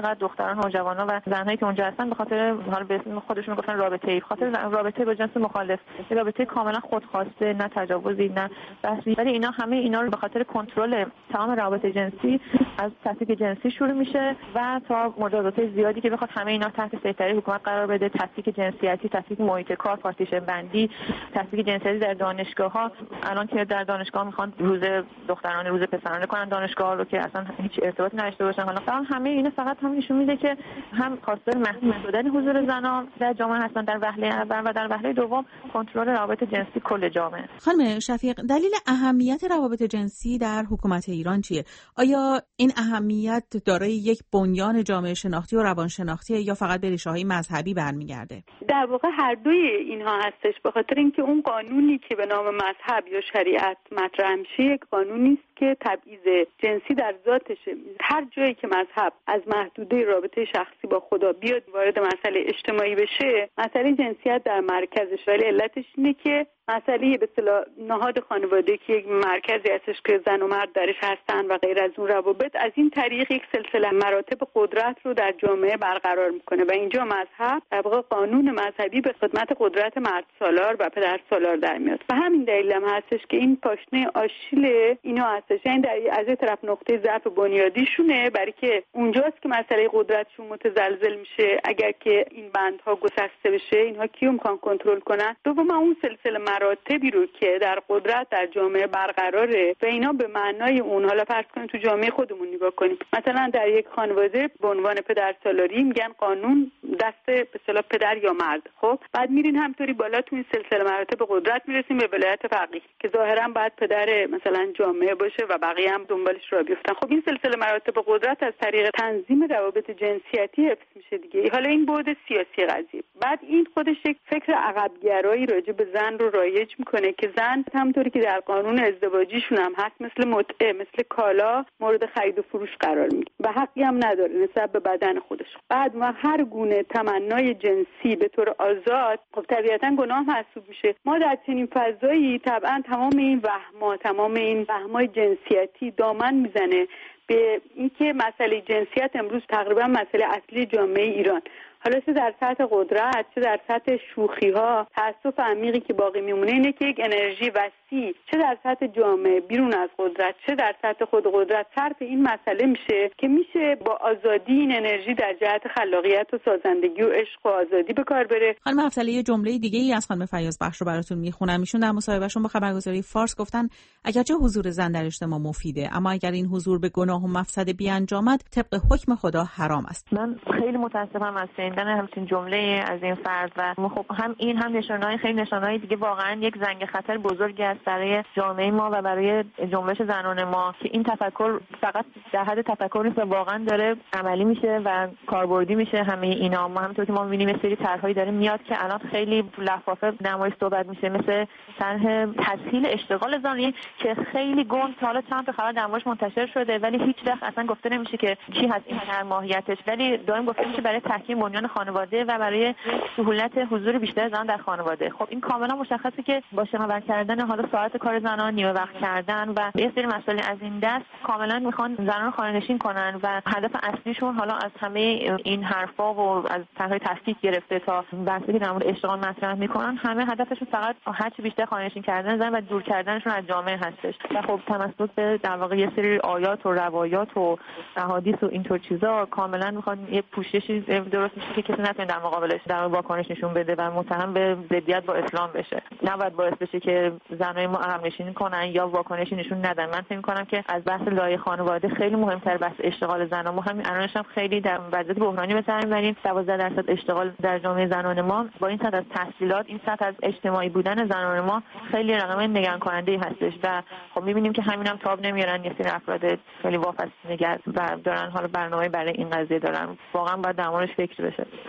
دختران نوجوانا و زنهایی که اونجا هستن به خاطر حال به اسم خودشون میگفتن رابطه‌ای، خاطر رابطه با جنس مخالف، رابطه کاملا خودخواسته، نه تجاوزی نه بحثی، ولی اینا همه اینا رو به خاطر کنترل تمام روابط جنسی از تفکیک جنسی شروع میشه و تا مجازات زیادی که بخواد همه اینا تحت سیطره حکومت قرار بده، تفکیک جنسیتی، تفکیک محیط کار، پارتیشن بندی، تفکیک جنسیتی در دانشگاه‌ها. الان که در دانشگاه میخوان روز دخترانه روز پسرانه کنن دانشگاه رو که اصلا هیچ ارتباطی نداشته باشن. حالا همه اینا فقط هم نشون میده که هم خواستار محدود شدن حضور زنان در جامعه هستن در وهله اول و در وهله دوم کنترل روابط جنسی کل جامعه.
خانم شفیق، دلیل اهمیت روابط جنسی در حکومت ایران چیه؟ آیا این اهمیت دارای یک بنیان جامعه شناختی و روانشناختی یا فقط به ریشه‌های مذهبی برمیگرده؟
در واقع هر دوی اینها هستش، به خاطر اینکه اون قانونی که به نام مذهب یا شریعت مطرح میشه یک قانونی است که تبعیض جنسی در ذاتشه. هر جایی که مذهب از محدوده رابطه شخصی با خدا بیاد وارد مسئله اجتماعی بشه، مسئله جنسیت در مرکزش، ولی علتش اینه که مسئله به اصطلاح نهاد خانواده که یک مرکزی هستش که زن و مرد درش هستن و غیر از اون روابط، از این طریق یک سلسله مراتب قدرت رو در جامعه برقرار میکنه و اینجا مذهب در واقع قانون مذهبی به خدمت قدرت مرد سالار و پدر سالار در میاد و همین دلیل هم هستش که این پاشنه آشیل اینا هستش. این در از این طرف نقطه ضعف بنیادیشونه، برای که اونجاست که مسئله قدرتشون متزلزل میشه. اگر که این بندها گسسته بشه اینها کیو میخوان کنترل کنن؟ دوم اون سلسله مراتبی رو که در قدرت در جامعه برقراره و اینا به معنای اون، حالا فرض کنیم تو جامعه خودمون نگاه کنیم، مثلا در یک خانواده به عنوان پدر سالاری میگن قانون دست به اصطلاح پدر یا مرد. خب بعد میرین همطوری بالا تو این سلسله مراتب قدرت میرسیم به ولایت فقیه که ظاهرا باید پدر مثلا جامعه باشه و بقیه هم دنبالش را بیفتن. خب این سلسله مراتب قدرت از طریق تنظیم روابط جنسیتی حفظ میشه دیگه. حالا این بعد سیاسی قضیه. بعد این خودش یک فکر عقب‌گرایی راجع به زن رو رایج میکنه که زن همونطوری که در قانون ازدواجیشون هم هست مثل متعه، مثل کالا مورد خرید و فروش قرار میگیره و حقی هم نداره نسبت به بدن خودش. بعد ما هر گونه تمنای جنسی به طور آزاد خب طبیعتا گناه محسوب میشه. ما در چنین فضایی طبعا تمام این وهما، تمام این وهمای جنسیتی دامن میزنه به اینکه مسئله جنسیت امروز تقریبا مسئله اصلی جامعه ایران، حالا چه در سطح قدرت چه در سطح شوخی‌ها، تأسف عمیقی که باقی میمونه اینه که یک انرژی وسیع چه در سطح جامعه بیرون از قدرت چه در سطح خود قدرت صرف این مسئله میشه که میشه با آزادی این انرژی در جهت خلاقیت و سازندگی و عشق و آزادی به کار بره.
خانم افضلی یه جمله دیگه ای از خانم فیاض بخش رو براتون میخونم. ایشون در مصاحبهشون با خبرگزاری فارس گفتن اگرچه حضور زن در اجتماع مفیده، اما اگر این حضور به گناه و مفسده بیانجامد طبق حکم خدا حرام است.
من خیلی متاسفم از شنیدن همچین جمله از این فرد و خب هم این هم نشانه‌های خیلی نشانه‌های دیگه واقعا یک زنگ خطر بزرگی است برای جامعه ما و برای جنبش زنان ما که این تفکر فقط در حد تفکر نیست و واقعا داره عملی میشه و کاربردی میشه. همه اینا ما همونطور که ما می‌بینیم یه سری طرح‌هایی داره میاد که الان خیلی لفافه نمایش صحبت میشه، مثل طرح تسهیل اشتغال زنان که خیلی گنگ حالا چند تا خبر در موردش منتشر شده ولی هیچ وقت اصلا گفته نمیشه که چی هست این طرح ماهیتش، ولی دائم گفته میشه برای تحکیم بنیان خانواده و برای سهولت حضور بیشتر زنان در خانواده. خب این کاملا مشخصه که با شناور کردن حالا ساعت کار زنان، نیمه وقت کردن و یه سری مسائل از این دست کاملا میخوان زنان رو خانه‌نشین کنن و هدف اصلیشون حالا از همه این حرفا و از طرح تفکیک گرفته تا بحثی که در مورد اشتغال مطرح میکنن، همه هدفشون فقط هر چی بیشتر خانه‌نشین کردن زن و دور کردنشون از جامعه هستش. و خب تمسک به در واقع یه سری آیات و روایات و احادیث و اینطور چیزا کاملا میخوان یه پوششی درست میشه که کسی نتونه در مقابلش در واکنش نشون بده و متهم به ضدیت با اسلام بشه. نباید باعث بشه که زنای ما عقب نشینی کنن یا واکنشی نشون ندن. من فکر می‌کنم که از بحث لایه خانواده خیلی مهمتر بحث اشتغال زنان. ما همین الانش هم خیلی در وضعیت بحرانی به سر می‌بریم. دوازده درصد اشتغال در جامعه زنان ما با این سطح از تحصیلات، این سطح از اجتماعی بودن زنان ما خیلی رقم نگران کننده هستش و خب می‌بینیم که همین هم تاب نمیارن یه سری افراد خیلی وافسته نگرد و دارن حالا برنامه برای این قضیه دارن. واقعا باید در موردش فکر بشه.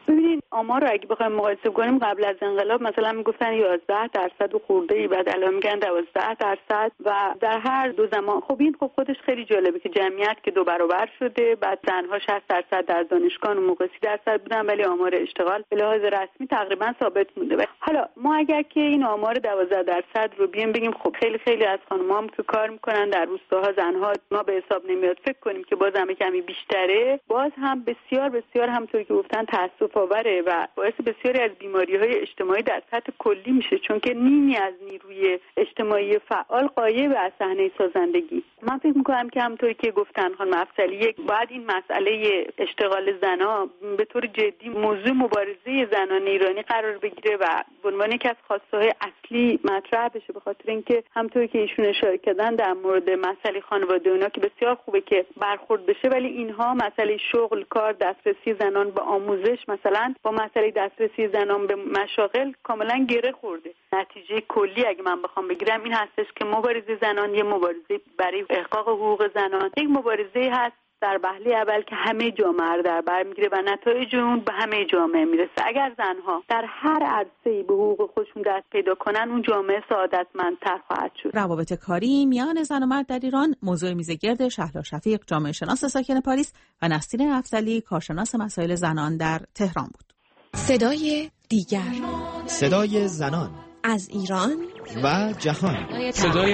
ببینید آمار رو اگه بخوایم مقایسه کنیم قبل از انقلاب مثلا میگفتن یازده درصد و خورده، بعد الان میگن دوازده درصد و در هر دو زمان. خب این خب خودش خیلی جالبه که جمعیت که دو برابر شده، بعد زنها شصت درصد در دانشگاه و موقع سی درصد بودن، ولی آمار اشتغال به لحاظ رسمی تقریبا ثابت مونده. حالا ما اگر که این آمار دوازده درصد رو بیام بگیم خب خیلی خیلی از خانم‌ها که کار میکنن در روستاها زنها ما به حساب نمیاد، فکر کنیم که باز هم کمی بیشتره، باز هم بسیار بسیار همونطور که گفتن تأسف آوره و باعث بسیاری از بیماری‌های اجتماعی در سطح کلی میشه، چون که نیمی از نیروی اجتماعی فعال غایب از صحنه سازندگی. من فکر میکنم که همونطوری که گفتن خانم افضلی، باید این مسئله اشتغال زنها به طور جدی موضوع مبارزه زنان ایرانی قرار بگیره و به عنوان یکی از خواسته‌های اصلی مطرح بشه، به خاطر اینکه همونطوری که ایشون اشاره کردن در مورد مسئله خانواده اونا که بسیار خوبه که برخورد بشه، ولی اینها مسئله شغل، کار، دسترسی زنان به آموزش مثلا با مسئله دسترسی زنان به مشاغل کاملا گره خورده. نتیجه کلی اگه من بخوام بگیرم این هستش که مبارزه زنان یه مبارزه برای احقاق حقوق زنان، یک مبارزه هست در وهله اول که همه جامعه رو در بر میگیره و نتایج اون به همه جامعه میرسه. اگر زنها در هر عرصه‌ای به حقوق خودشون دست پیدا کنن، اون جامعه سعادتمندتر خواهد شد.
روابط کاری میان زن و مرد در ایران موضوع میزگرد شهلا شفیق، جامعه شناس ساکن پاریس، و نسرین افضلی، کارشناس مسائل زنان در تهران بود.
صدای دیگر،
صدای زنان
از ایران
و جهان.
صدای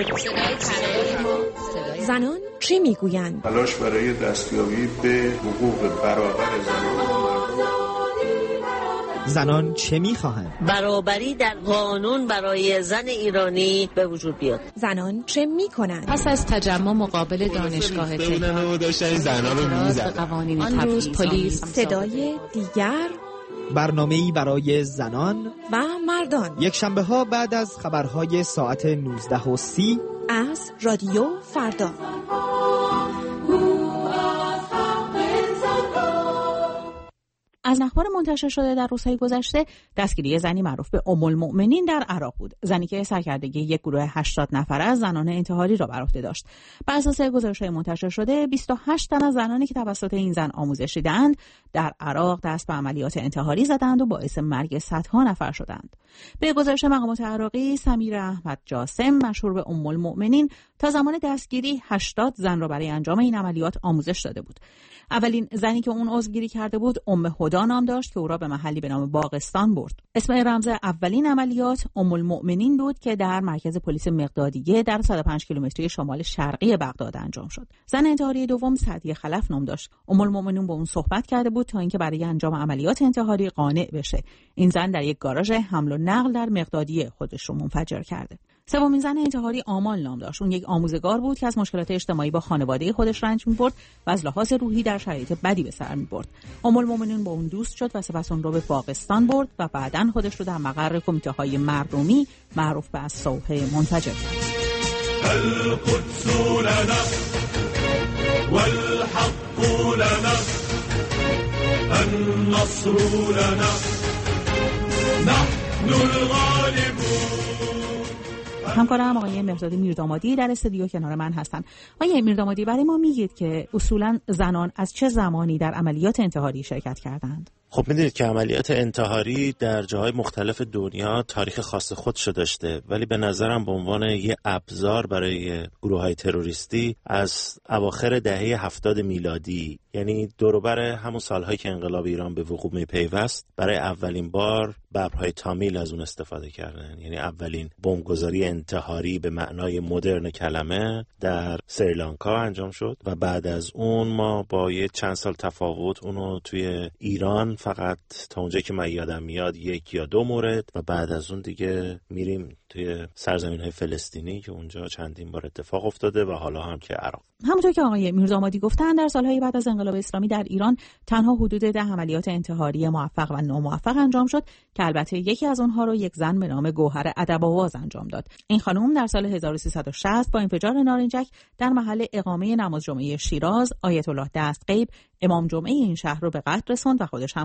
زنان چه میگویند؟
تلاش برای دستیابی به حقوق برابر زنان.
زنان چه میخواهند؟
برابری در قانون برای زن ایرانی به وجود بیاد.
زنان چه میکنند؟
پس از تجمع مقابل دانشگاه تهران
داشتن زنان رو میزدن.
آن روز پلیس.
صدای دیگر،
برنامه‌ای برای زنان
و مردان،
یک شنبه ها بعد از خبرهای ساعت نوزده و سی
از رادیو فردا.
از اخبار منتشر شده در روزهای گذشته، دستگیری زنی معروف به ام المؤمنین در عراق بود. زنی که سرکردگی یک گروه هشتاد نفره از زنان انتحاری را بر عهده داشت. بر اساس گزارش‌های منتشر شده، بیست و هشت تن از زنانی که توسط این زن آموزش دیدند، در عراق دست به عملیات انتحاری زدند و باعث مرگ صدها نفر شدند. به گزارش مقامات عراقی، سمیرا احمد جاسم، مشهور به ام المؤمنین، تا زمان دستگیری هشتاد زن را برای انجام این عملیات آموزش داده بود. اولین زنی که اون عضوگیری کرده بود ام هدا نام داشت که او را به محلی به نام باغستان برد. اسم رمز اولین عملیات ام المؤمنین بود که در مرکز پلیس مقدادیه در صد و پنج کیلومتری شمال شرقی بغداد انجام شد. زن انتحاری دوم سعدیه خلف نام داشت. ام المؤمنین با اون صحبت کرده بود تا اینکه برای انجام عملیات انتحاری قانع بشه. این زن در یک گاراژ حمل و نقل در مقدادیه خودش رو منفجر کرده. سومین زن انتحاری آمال نام داشت. اون یک آموزگار بود که از مشکلات اجتماعی با خانواده خودش رنج می‌برد و از لحاظ روحی در شرایط بدی به سر می‌برد. ام المؤمنین با اون دوست شد و سپس اون رو به باغستان برد و بعداً خودش رو در مقر کمیته‌های مردمی معروف به الصوح منفجر کرد.
القدس لنا والحق لنا النصر لنا نحن الغالبون.
همکارم آقای مهرداد میردامادی در استودیو کنار من هستن. آقای میردامادی، برای ما میگید که اصولاً زنان از چه زمانی در عملیات انتحاری شرکت کردند؟
خب میدونید که عملیات انتحاری در جاهای مختلف دنیا تاریخ خاص خودشو داشته، ولی به نظرم به عنوان یه ابزار برای گروه‌های تروریستی از اواخر دهه هفتاد میلادی، یعنی دوروبر همون سالهایی که انقلاب ایران به وقوع میپیوست، برای اولین بار ببرهای تامیل از اون استفاده کردن. یعنی اولین بمبگذاری انتحاری به معنای مدرن کلمه در سریلانکا انجام شد و بعد از اون ما با یه چند سال تفاوت اونو توی ایران فقط تا اونجایی که من یادم میاد یک یا دو مورد و بعد از اون دیگه میریم توی سرزمین‌های فلسطینی که اونجا چندین بار اتفاق افتاده و حالا هم که عراق.
همونطور که آقای میردامادی گفتن، در سالهای بعد از انقلاب اسلامی در ایران تنها حدود ده عملیات انتحاری موفق و ناموفق انجام شد که البته یکی از اونها رو یک زن به نام گوهر ادب‌آواز انجام داد. این خانم در سال هزار و سیصد و شصت با انفجار نارنجک در محل اقامه نماز جمعه شیراز، آیت الله دستغیب، امام جمعه این شهر رو به قتل رسوند و خودش هم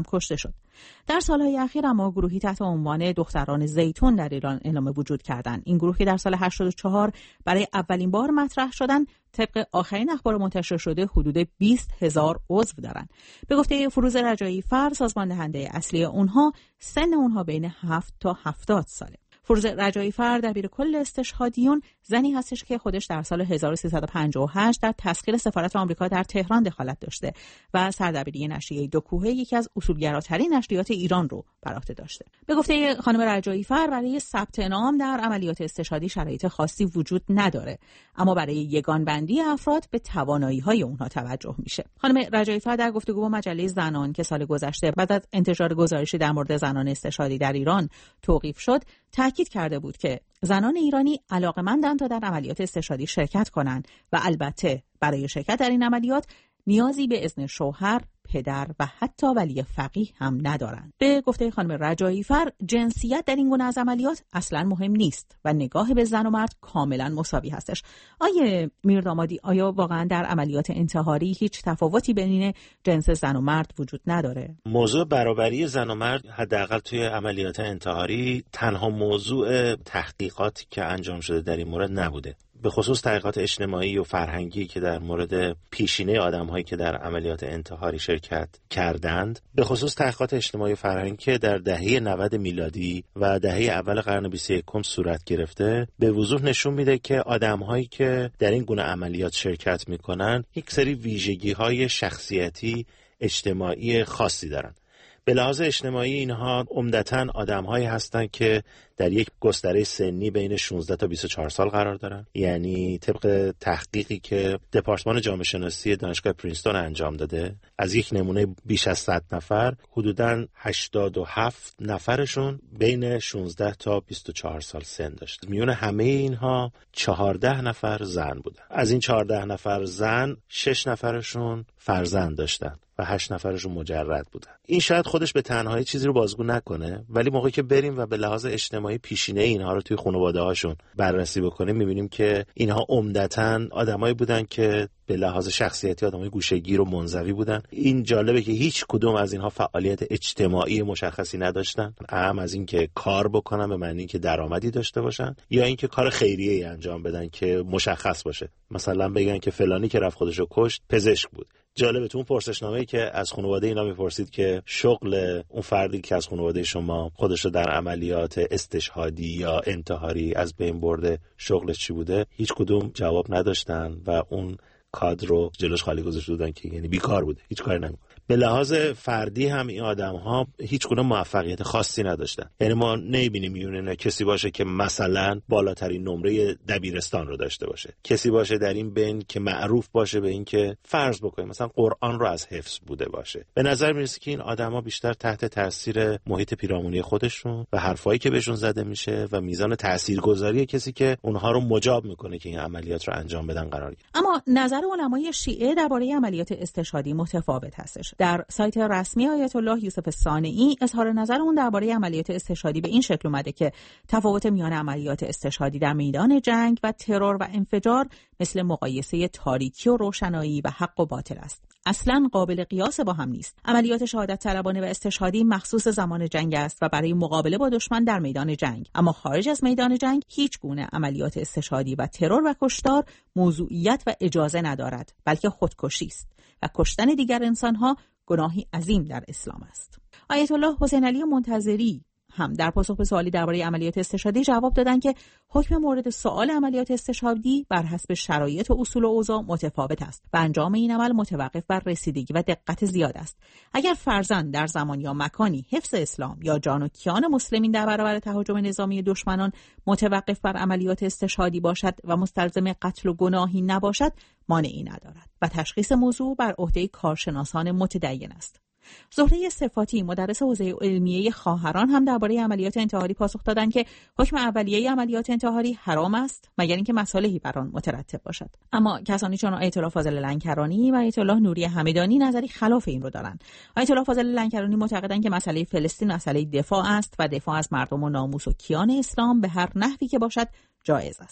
هم کشته شد. در سالهای اخیر اما گروهی تحت عنوان دختران زیتون در ایران اعلام وجود کردند. این گروه که در سال هشتاد و چهار برای اولین بار مطرح شدن، طبق آخرین اخبار منتشر شده حدود بیست هزار عضو دارند. به گفته فروز رجایی فر، سازمان دهنده اصلی اونها، سن اونها بین هفت تا هفتاد ساله. فروز رجایی فر دبیر کل استشهادیون زنی هستش که خودش در سال هزار و سیصد و پنجاه و هشت در تسخیر سفارت آمریکا در تهران دخالت داشته و سردبیری نشریه دو کوهه، یکی از اصولگراترین نشریات ایران رو بر عهده داشته. به گفته خانم رجایی فر، برای ثبت نام در عملیات استشهادی شرایط خاصی وجود نداره، اما برای یگان بندی افراد به توانایی‌های اونها توجه میشه. خانم رجایی فر در گفتگو با مجله زنان که سال گذشته بعد از انتشار گزارشی در مورد زنان استشهادی در ایران توقیف شد، تاکید کرده بود که زنان ایرانی علاقه‌مندند تا در عملیات استشهادی شرکت کنند و البته برای شرکت در این عملیات نیازی به اذن شوهر، پدر و حتی ولی فقیه هم ندارند. به گفته خانم رجایی فر، جنسیت در این گونه از عملیات اصلا مهم نیست و نگاه به زن و مرد کاملا مساوی هستش. آیه میردامادی، آیا واقعا در عملیات انتحاری هیچ تفاوتی بین جنس زن و مرد وجود نداره؟
موضوع برابری زن و مرد حداقل توی عملیات انتحاری تنها موضوع تحقیقاتی که انجام شده در این مورد نبوده. به خصوص تحقیقات اجتماعی و فرهنگی که در مورد پیشینه آدم‌هایی که در عملیات انتحاری شرکت کردند، به خصوص تحقیقات اجتماعی و فرهنگی که در دهه نود میلادی و دهه اول قرن بیست و یکم صورت گرفته، به وضوح نشون میده که آدم‌هایی که در این گونه عملیات شرکت میکنن یک سری ویژگی‌های شخصیتی اجتماعی خاصی دارن. به لحاظ اجتماعی اینها عمدتاً آدم‌هایی هستند که در یک گستره سنی بین شانزده تا بیست و چهار سال قرار دارن. یعنی طبق تحقیقی که دپارتمان جامعه شناسی دانشگاه پرینستون انجام داده، از یک نمونه بیش از صد نفر حدوداً هشتاد و هفت نفرشون بین شانزده تا بیست و چهار سال سن داشت. میون همه اینها چهارده نفر زن بودن. از این چهارده نفر زن، شش نفرشون فرزند داشتن و هشت نفرشون مجرد بودن. این شاید خودش به تنهایی چیزی رو بازگو نکنه، ولی موقعی که بریم و به لحاظ اجتماعی پیشینه اینها رو توی خانواده‌هاشون بررسی بکنیم، می‌بینیم که اینها عمدتاً آدمایی بودن که به لحاظ شخصیتی آدمای گوشه‌گیر و منزوی بودن. این جالبه که هیچ کدوم از اینها فعالیت اجتماعی مشخصی نداشتن، هم از این که کار بکنن به معنی که درآمدی داشته باشن، یا اینکه کار خیریه‌ای انجام بدن که مشخص باشه. مثلا بگن که فلانی که رفت خودشو کشت پزشک بود. جالبه تو اون پرسشنامه‌ای که از خانواده اینا میپرسید که شغل اون فردی که از خانواده شما خودش رو در عملیات استشهادی یا انتحاری از بین برده شغلش چی بوده، هیچ کدوم جواب نداشتن و اون کادر رو جلوش خالی گذاشته بودن که یعنی بیکار بوده، هیچ کاری نمی‌کنه. به لحاظ فردی هم این آدم‌ها هیچ گونه موفقیت خاصی نداشتن. یعنی ما نمی‌بینیم یونه کسی باشه که مثلا بالاترین نمره دبیرستان رو داشته باشه، کسی باشه در این بین که معروف باشه به این که فرض بکنیم مثلا قرآن رو از حفظ بوده باشه. به نظر میرسه که این آدم‌ها بیشتر تحت تاثیر محیط پیرامونی خودشون و حرفایی که بهشون زده میشه و میزان تاثیرگذاری کسی که اونها رو مجاب میکنه که این عملیات رو انجام بدن قرار گرفت.
اما نظر علمای شیعه درباره عملیات استشهادی متفاوت هستش. در سایت رسمی آیت الله یوسف صانعی اظهار نظر اون درباره عملیات استشهادی به این شکل اومده که تفاوت میان عملیات استشهادی در میدان جنگ و ترور و انفجار مثل مقایسه تاریکی و روشنایی و حق و باطل است. اصلاً قابل قیاس با هم نیست. عملیات شهادت طلبانه و استشهادی مخصوص زمان جنگ است و برای مقابله با دشمن در میدان جنگ، اما خارج از میدان جنگ هیچ گونه عملیات استشهادی و ترور و کشتار موضوعیت و اجازه ندارد، بلکه خودکشی است و کشتن دیگر انسان‌ها گناهی عظیم در اسلام است. آیت الله حسین علی منتظری هم در پاسخ به سوالی درباره عملیات استشهادی جواب دادن که حکم مورد سوال عملیات استشهادی بر حسب شرایط و اصول و اوضاع متفاوت است و انجام این عمل متوقف بر رسیدگی و دقت زیاد است. اگر فرضاً در زمان یا مکانی حفظ اسلام یا جان و کیان مسلمین در برابر تهاجم نظامی دشمنان متوقف بر عملیات استشهادی باشد و مستلزم قتل و گناهی نباشد، مانعی ندارد و تشخیص موضوع بر عهده کارشناسان متدین است. زهره صفاتی مدرس حوزه علمیه خواهران هم درباره عملیات انتحاری پاسخ دادند که حکم اولیه عملیات انتحاری حرام است مگر اینکه مصالحی بر آن مترتب باشد. اما کسانی چون آیت الله فاضل لنکرانی و آیت الله نوری همدانی نظری خلاف این رو دارند. آیت الله فاضل لنکرانی معتقدند که مسئله فلسطین مسئله دفاع است و دفاع از مردم و ناموس و کیان اسلام به هر نحوی که باشد جایز است.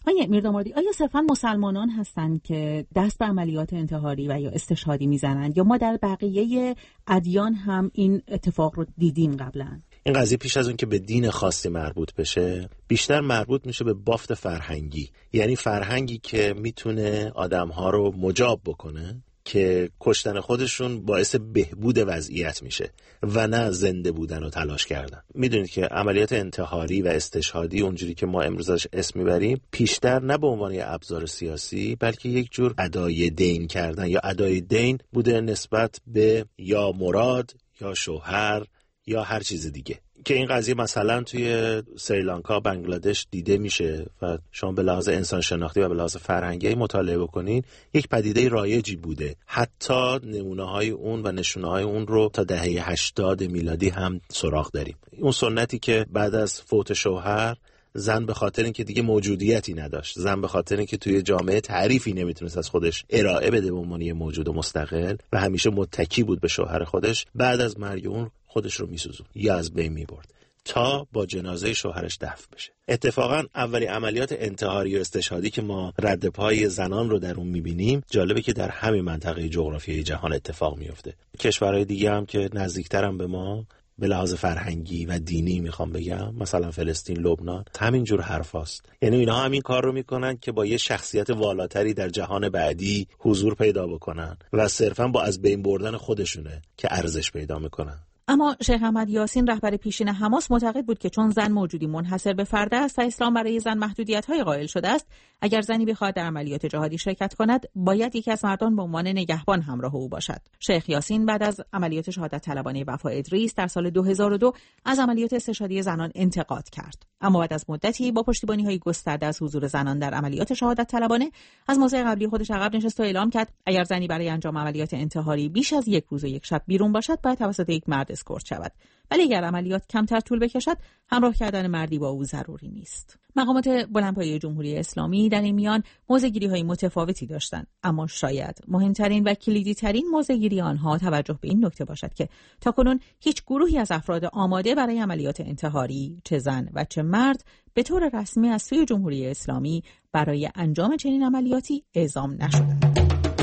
آقای میردامادی، آیا صرفا مسلمانان هستند که دست به عملیات انتحاری و یا استشهادی میزنند یا ما در بقیه ادیان هم این اتفاق رو دیدیم قبلا؟
این قضیه پیش از اون که به دین خاصی مربوط بشه بیشتر مربوط میشه به بافت فرهنگی، یعنی فرهنگی که میتونه آدمها رو مجاب بکنه که کشتن خودشون باعث بهبود وضعیت میشه و نه زنده بودن و تلاش کردن. میدونید که عملیات انتحاری و استشهادی اونجوری که ما امروز ازش اسم میبریم پیشتر نه به عنوان یه ابزار سیاسی بلکه یک جور ادای دین کردن یا ادای دین بوده نسبت به یا مراد یا شوهر یا هر چیز دیگه، که این قضیه مثلا توی سریلانکا، بنگلادش دیده میشه و شما به لحاظ انسان شناختی و به لحاظ فرهنگی مطالعه بکنین یک پدیده رایجی بوده. حتی نمونه‌های اون و نشونه‌های اون رو تا دهه هشتاد میلادی هم سراغ داریم. اون سنتی که بعد از فوت شوهر زن به خاطر اینکه دیگه موجودیتی نداشت، زن به خاطر اینکه توی جامعه تعریفی نمیتونست از خودش ارائه بده به عنوان موجود مستقل و همیشه متکی بود به شوهر خودش، بعد از مرگ اون خودش رو میسوزون یا از بین میبرد تا با جنازه شوهرش دفن بشه. اتفاقا اولی عملیات انتحاری و استشهادی که ما رد پای زنان رو در اون میبینیم جالبه که در همین منطقه جغرافیایی جهان اتفاق میفته. کشورهای دیگه هم که نزدیکترن به ما به لحاظ فرهنگی و دینی میخوام بگم، مثلا فلسطین، لبنان، همین جور حرفاست. یعنی اینا همین کار رو میکنن که با یه شخصیت والاتری در جهان بعدی حضور پیدا بکنن و صرفا با از بین بردن خودشونه که ارزش پیدا میکنن.
اما شیخ احمد یاسین رهبر پیشین حماس معتقد بود که چون زن موجودی منحصر به فرد است و اسلام برای زن محدودیت‌های قائل شده است، اگر زنی بخواهد در عملیات جهادی شرکت کند باید یکی از مردان به عنوان نگهبان همراه او باشد. شیخ یاسین بعد از عملیات شهادت طلبانه وفا ادریس در سال دو هزار و دو از عملیات استشهادی زنان انتقاد کرد، اما بعد از مدتی با پشتیبانی‌های گسترده از حضور زنان در عملیات شهادت طلبانه از موضع قبلی خودش عقب نشست و اعلام کرد اگر زنی برای انجام عملیات انتحاری بیش از یک روز و یک شب بیرون باشد باید توسط یک مرد اسکورت شود، ولی اگر عملیات کمتر طول بکشد همراه کردن مردی با او ضروری نیست. مقامات بلندپایه جمهوری اسلامی در این میان موضع‌گیری‌های متفاوتی داشتند، اما شاید مهمترین و کلیدی‌ترین موضع‌گیری آنها توجه به این نکته باشد که تاکنون هیچ گروهی از افراد آماده برای عملیات انتحاری، چه زن و چه مرد، به طور رسمی از سوی جمهوری اسلامی برای انجام چنین عملیاتی اعزام نشدند.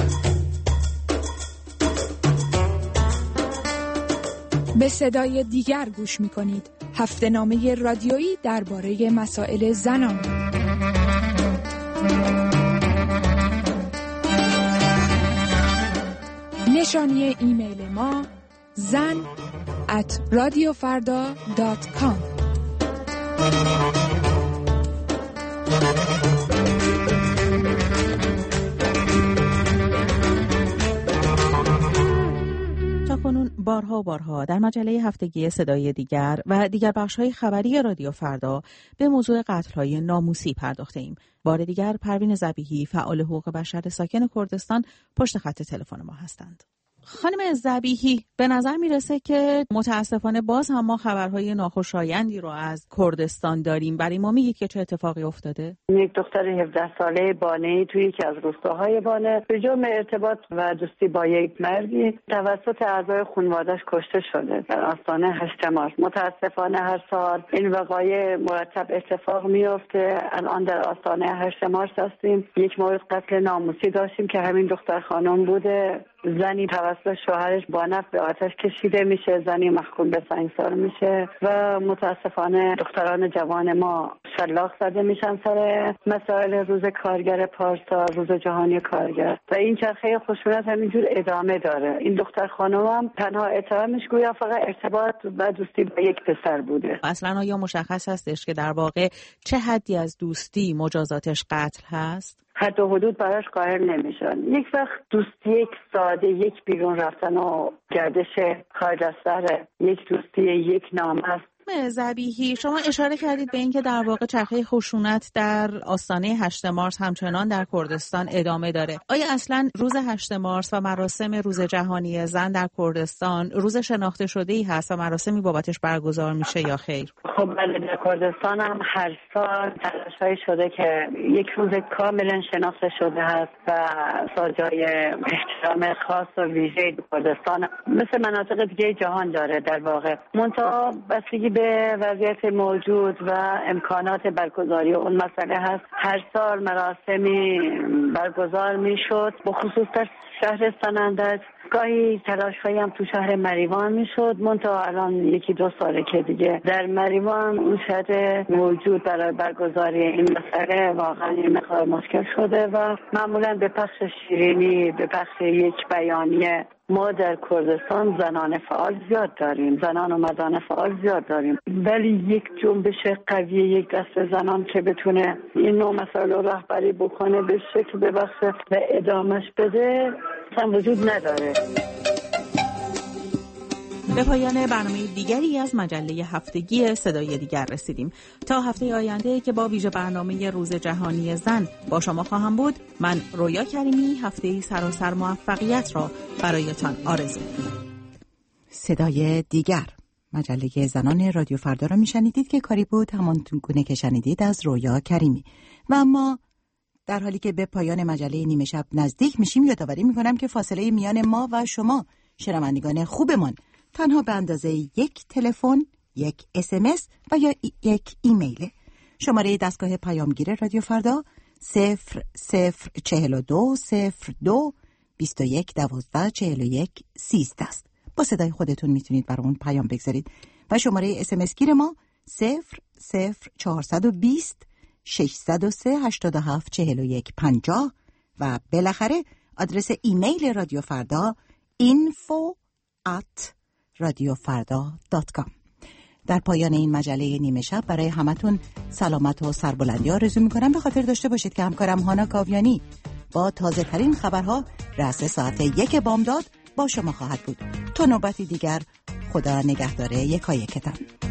به صدای دیگر گوش می کنید. هفته نامه رادیویی درباره مسائل زنان. نشانی ایمیل ما زن ات رادیوفردا دات کام.
کنون بارها و بارها در مجله هفتگی صدای دیگر و دیگر بخش‌های خبری رادیو فردا به موضوع قتل‌های ناموسی پرداخته ایم. بار دیگر پروین ذبیحی فعال حقوق بشر ساکن کردستان پشت خط تلفن ما هستند. خانم ذبیحی، به نظر میرسه که متاسفانه باز هم ما خبرهای ناخوشایندی رو از کردستان داریم. برای ما میگید که چه اتفاقی افتاده؟
یک دختر هفده ساله بانه‌ای توی یکی از روستاهای بانه به جرم ارتباط و دوستی با یک مردی توسط اعضای خانواده‌اش کشته شده در آستانه هشت مارس. متاسفانه هر سال این وقایع مرتب اتفاق میفته. الان در آستانه هشت مارس هستیم. یک مورد قتل ناموسی داشتیم که همین دختر خانم بوده. زنی توسط شوهرش با نفت به آتش کشیده میشه، زنی محکوم به سنگسار میشه و متاسفانه دختران جوان ما شلاق زده میشن سر مسائل روز کارگر پارسا، روز جهانی کارگر، و این چرخه خشونت همینجور ادامه داره. این دختر خانم هم تنها اتهامش گویا فقط ارتباط و دوستی با یک پسر بوده.
اصلا آیا مشخص هستش که در واقع چه حدی از دوستی مجازاتش قتل هست؟
حد و حدود براش قائل نمیشن. یک وقت دوستی یک ساده، یک بیرون رفتن و گردش خارج از سر، یک دوستی یک نام است.
ذبیحی، شما اشاره کردید به اینکه در واقع چرخه خشونت در آستانه هشت مارس همچنان در کردستان ادامه داره. آیا اصلا روز هشت مارس و مراسم روز جهانی زن در کردستان روز شناخته شده‌ای هست و مراسمی بابتش برگزار میشه یا خیر؟
خب بله، در کردستان هم هر سال تلاش‌هایی شده که یک روز کاملا شناخته شده هست و سازهای احترام خاص و ویژه‌ای در کردستان مثل مناطق دیگه جهان داره. در واقع منتها بستگی به وضعیت موجود و امکانات برگزاری اون مسئله هست. هر سال مراسمی برگزار میشد، بخصوص در شهر سنندج. گاهی تلاش‌هایی هم تو شهر مریوان میشد، منتها الان یکی دو ساله که دیگه در مریوان اون شهر موجود برای برگزاری این مسئله واقعا این مقدار مشکل شده و معمولا به پخش شیرینی، به پخش یک بیانیه. ما در کردستان زنان فعال زیاد داریم، زنان و مردان فعال زیاد داریم، ولی یک جنبش قوی، یک دست زنان که بتونه این نوع مسائل رو رهبری بکنه، به شکل ببخشه و ادامش بده اصلا وجود نداره.
به پایان برنامه دیگری از مجله هفتگی صدای دیگر رسیدیم. تا هفته آینده که با ویژه برنامه روز جهانی زن با شما خواهم بود، من رویا کریمی هفته‌ای سراسر موفقیت را برایتان آرزو می‌کنم.
صدای دیگر، مجله زنان رادیو فردا را میشنیدید که کاری بود همان گونه که شنیدید از رویا کریمی. و اما در حالی که به پایان مجله نیمه شب نزدیک میشیم، یادآوری میکنم که فاصله میان ما و شما شنوندگان خوبمان تنها به اندازه یک تلفن، یک اس ام اس و یا ای یک ایمیل. شماره دستگاه پیامگیر رادیو فردا صفر صفر چهل و دو صفر دو بیست و یک دوازده چهل و یک سیزده است. با صدای خودتون میتونید برامون پیام بگذارید و شماره اس ام اس گیر ما صفر صفر چهارصد و بیست ششصد و سه هشتاد و هفت چهل و یک پنجاه و بالاخره آدرس ایمیل رادیو فردا info at رادیوفردا دات کام. در پایان این مجله نیمه شب برای همتون سلامت و سربلندی آرزو میکنم. به خاطر داشته باشید که همکارم هانا کاویانی با تازه ترین خبرها رأس ساعت یک بامداد با شما خواهد بود. تا نوبتی دیگر، خدا نگهدار یکایکتان.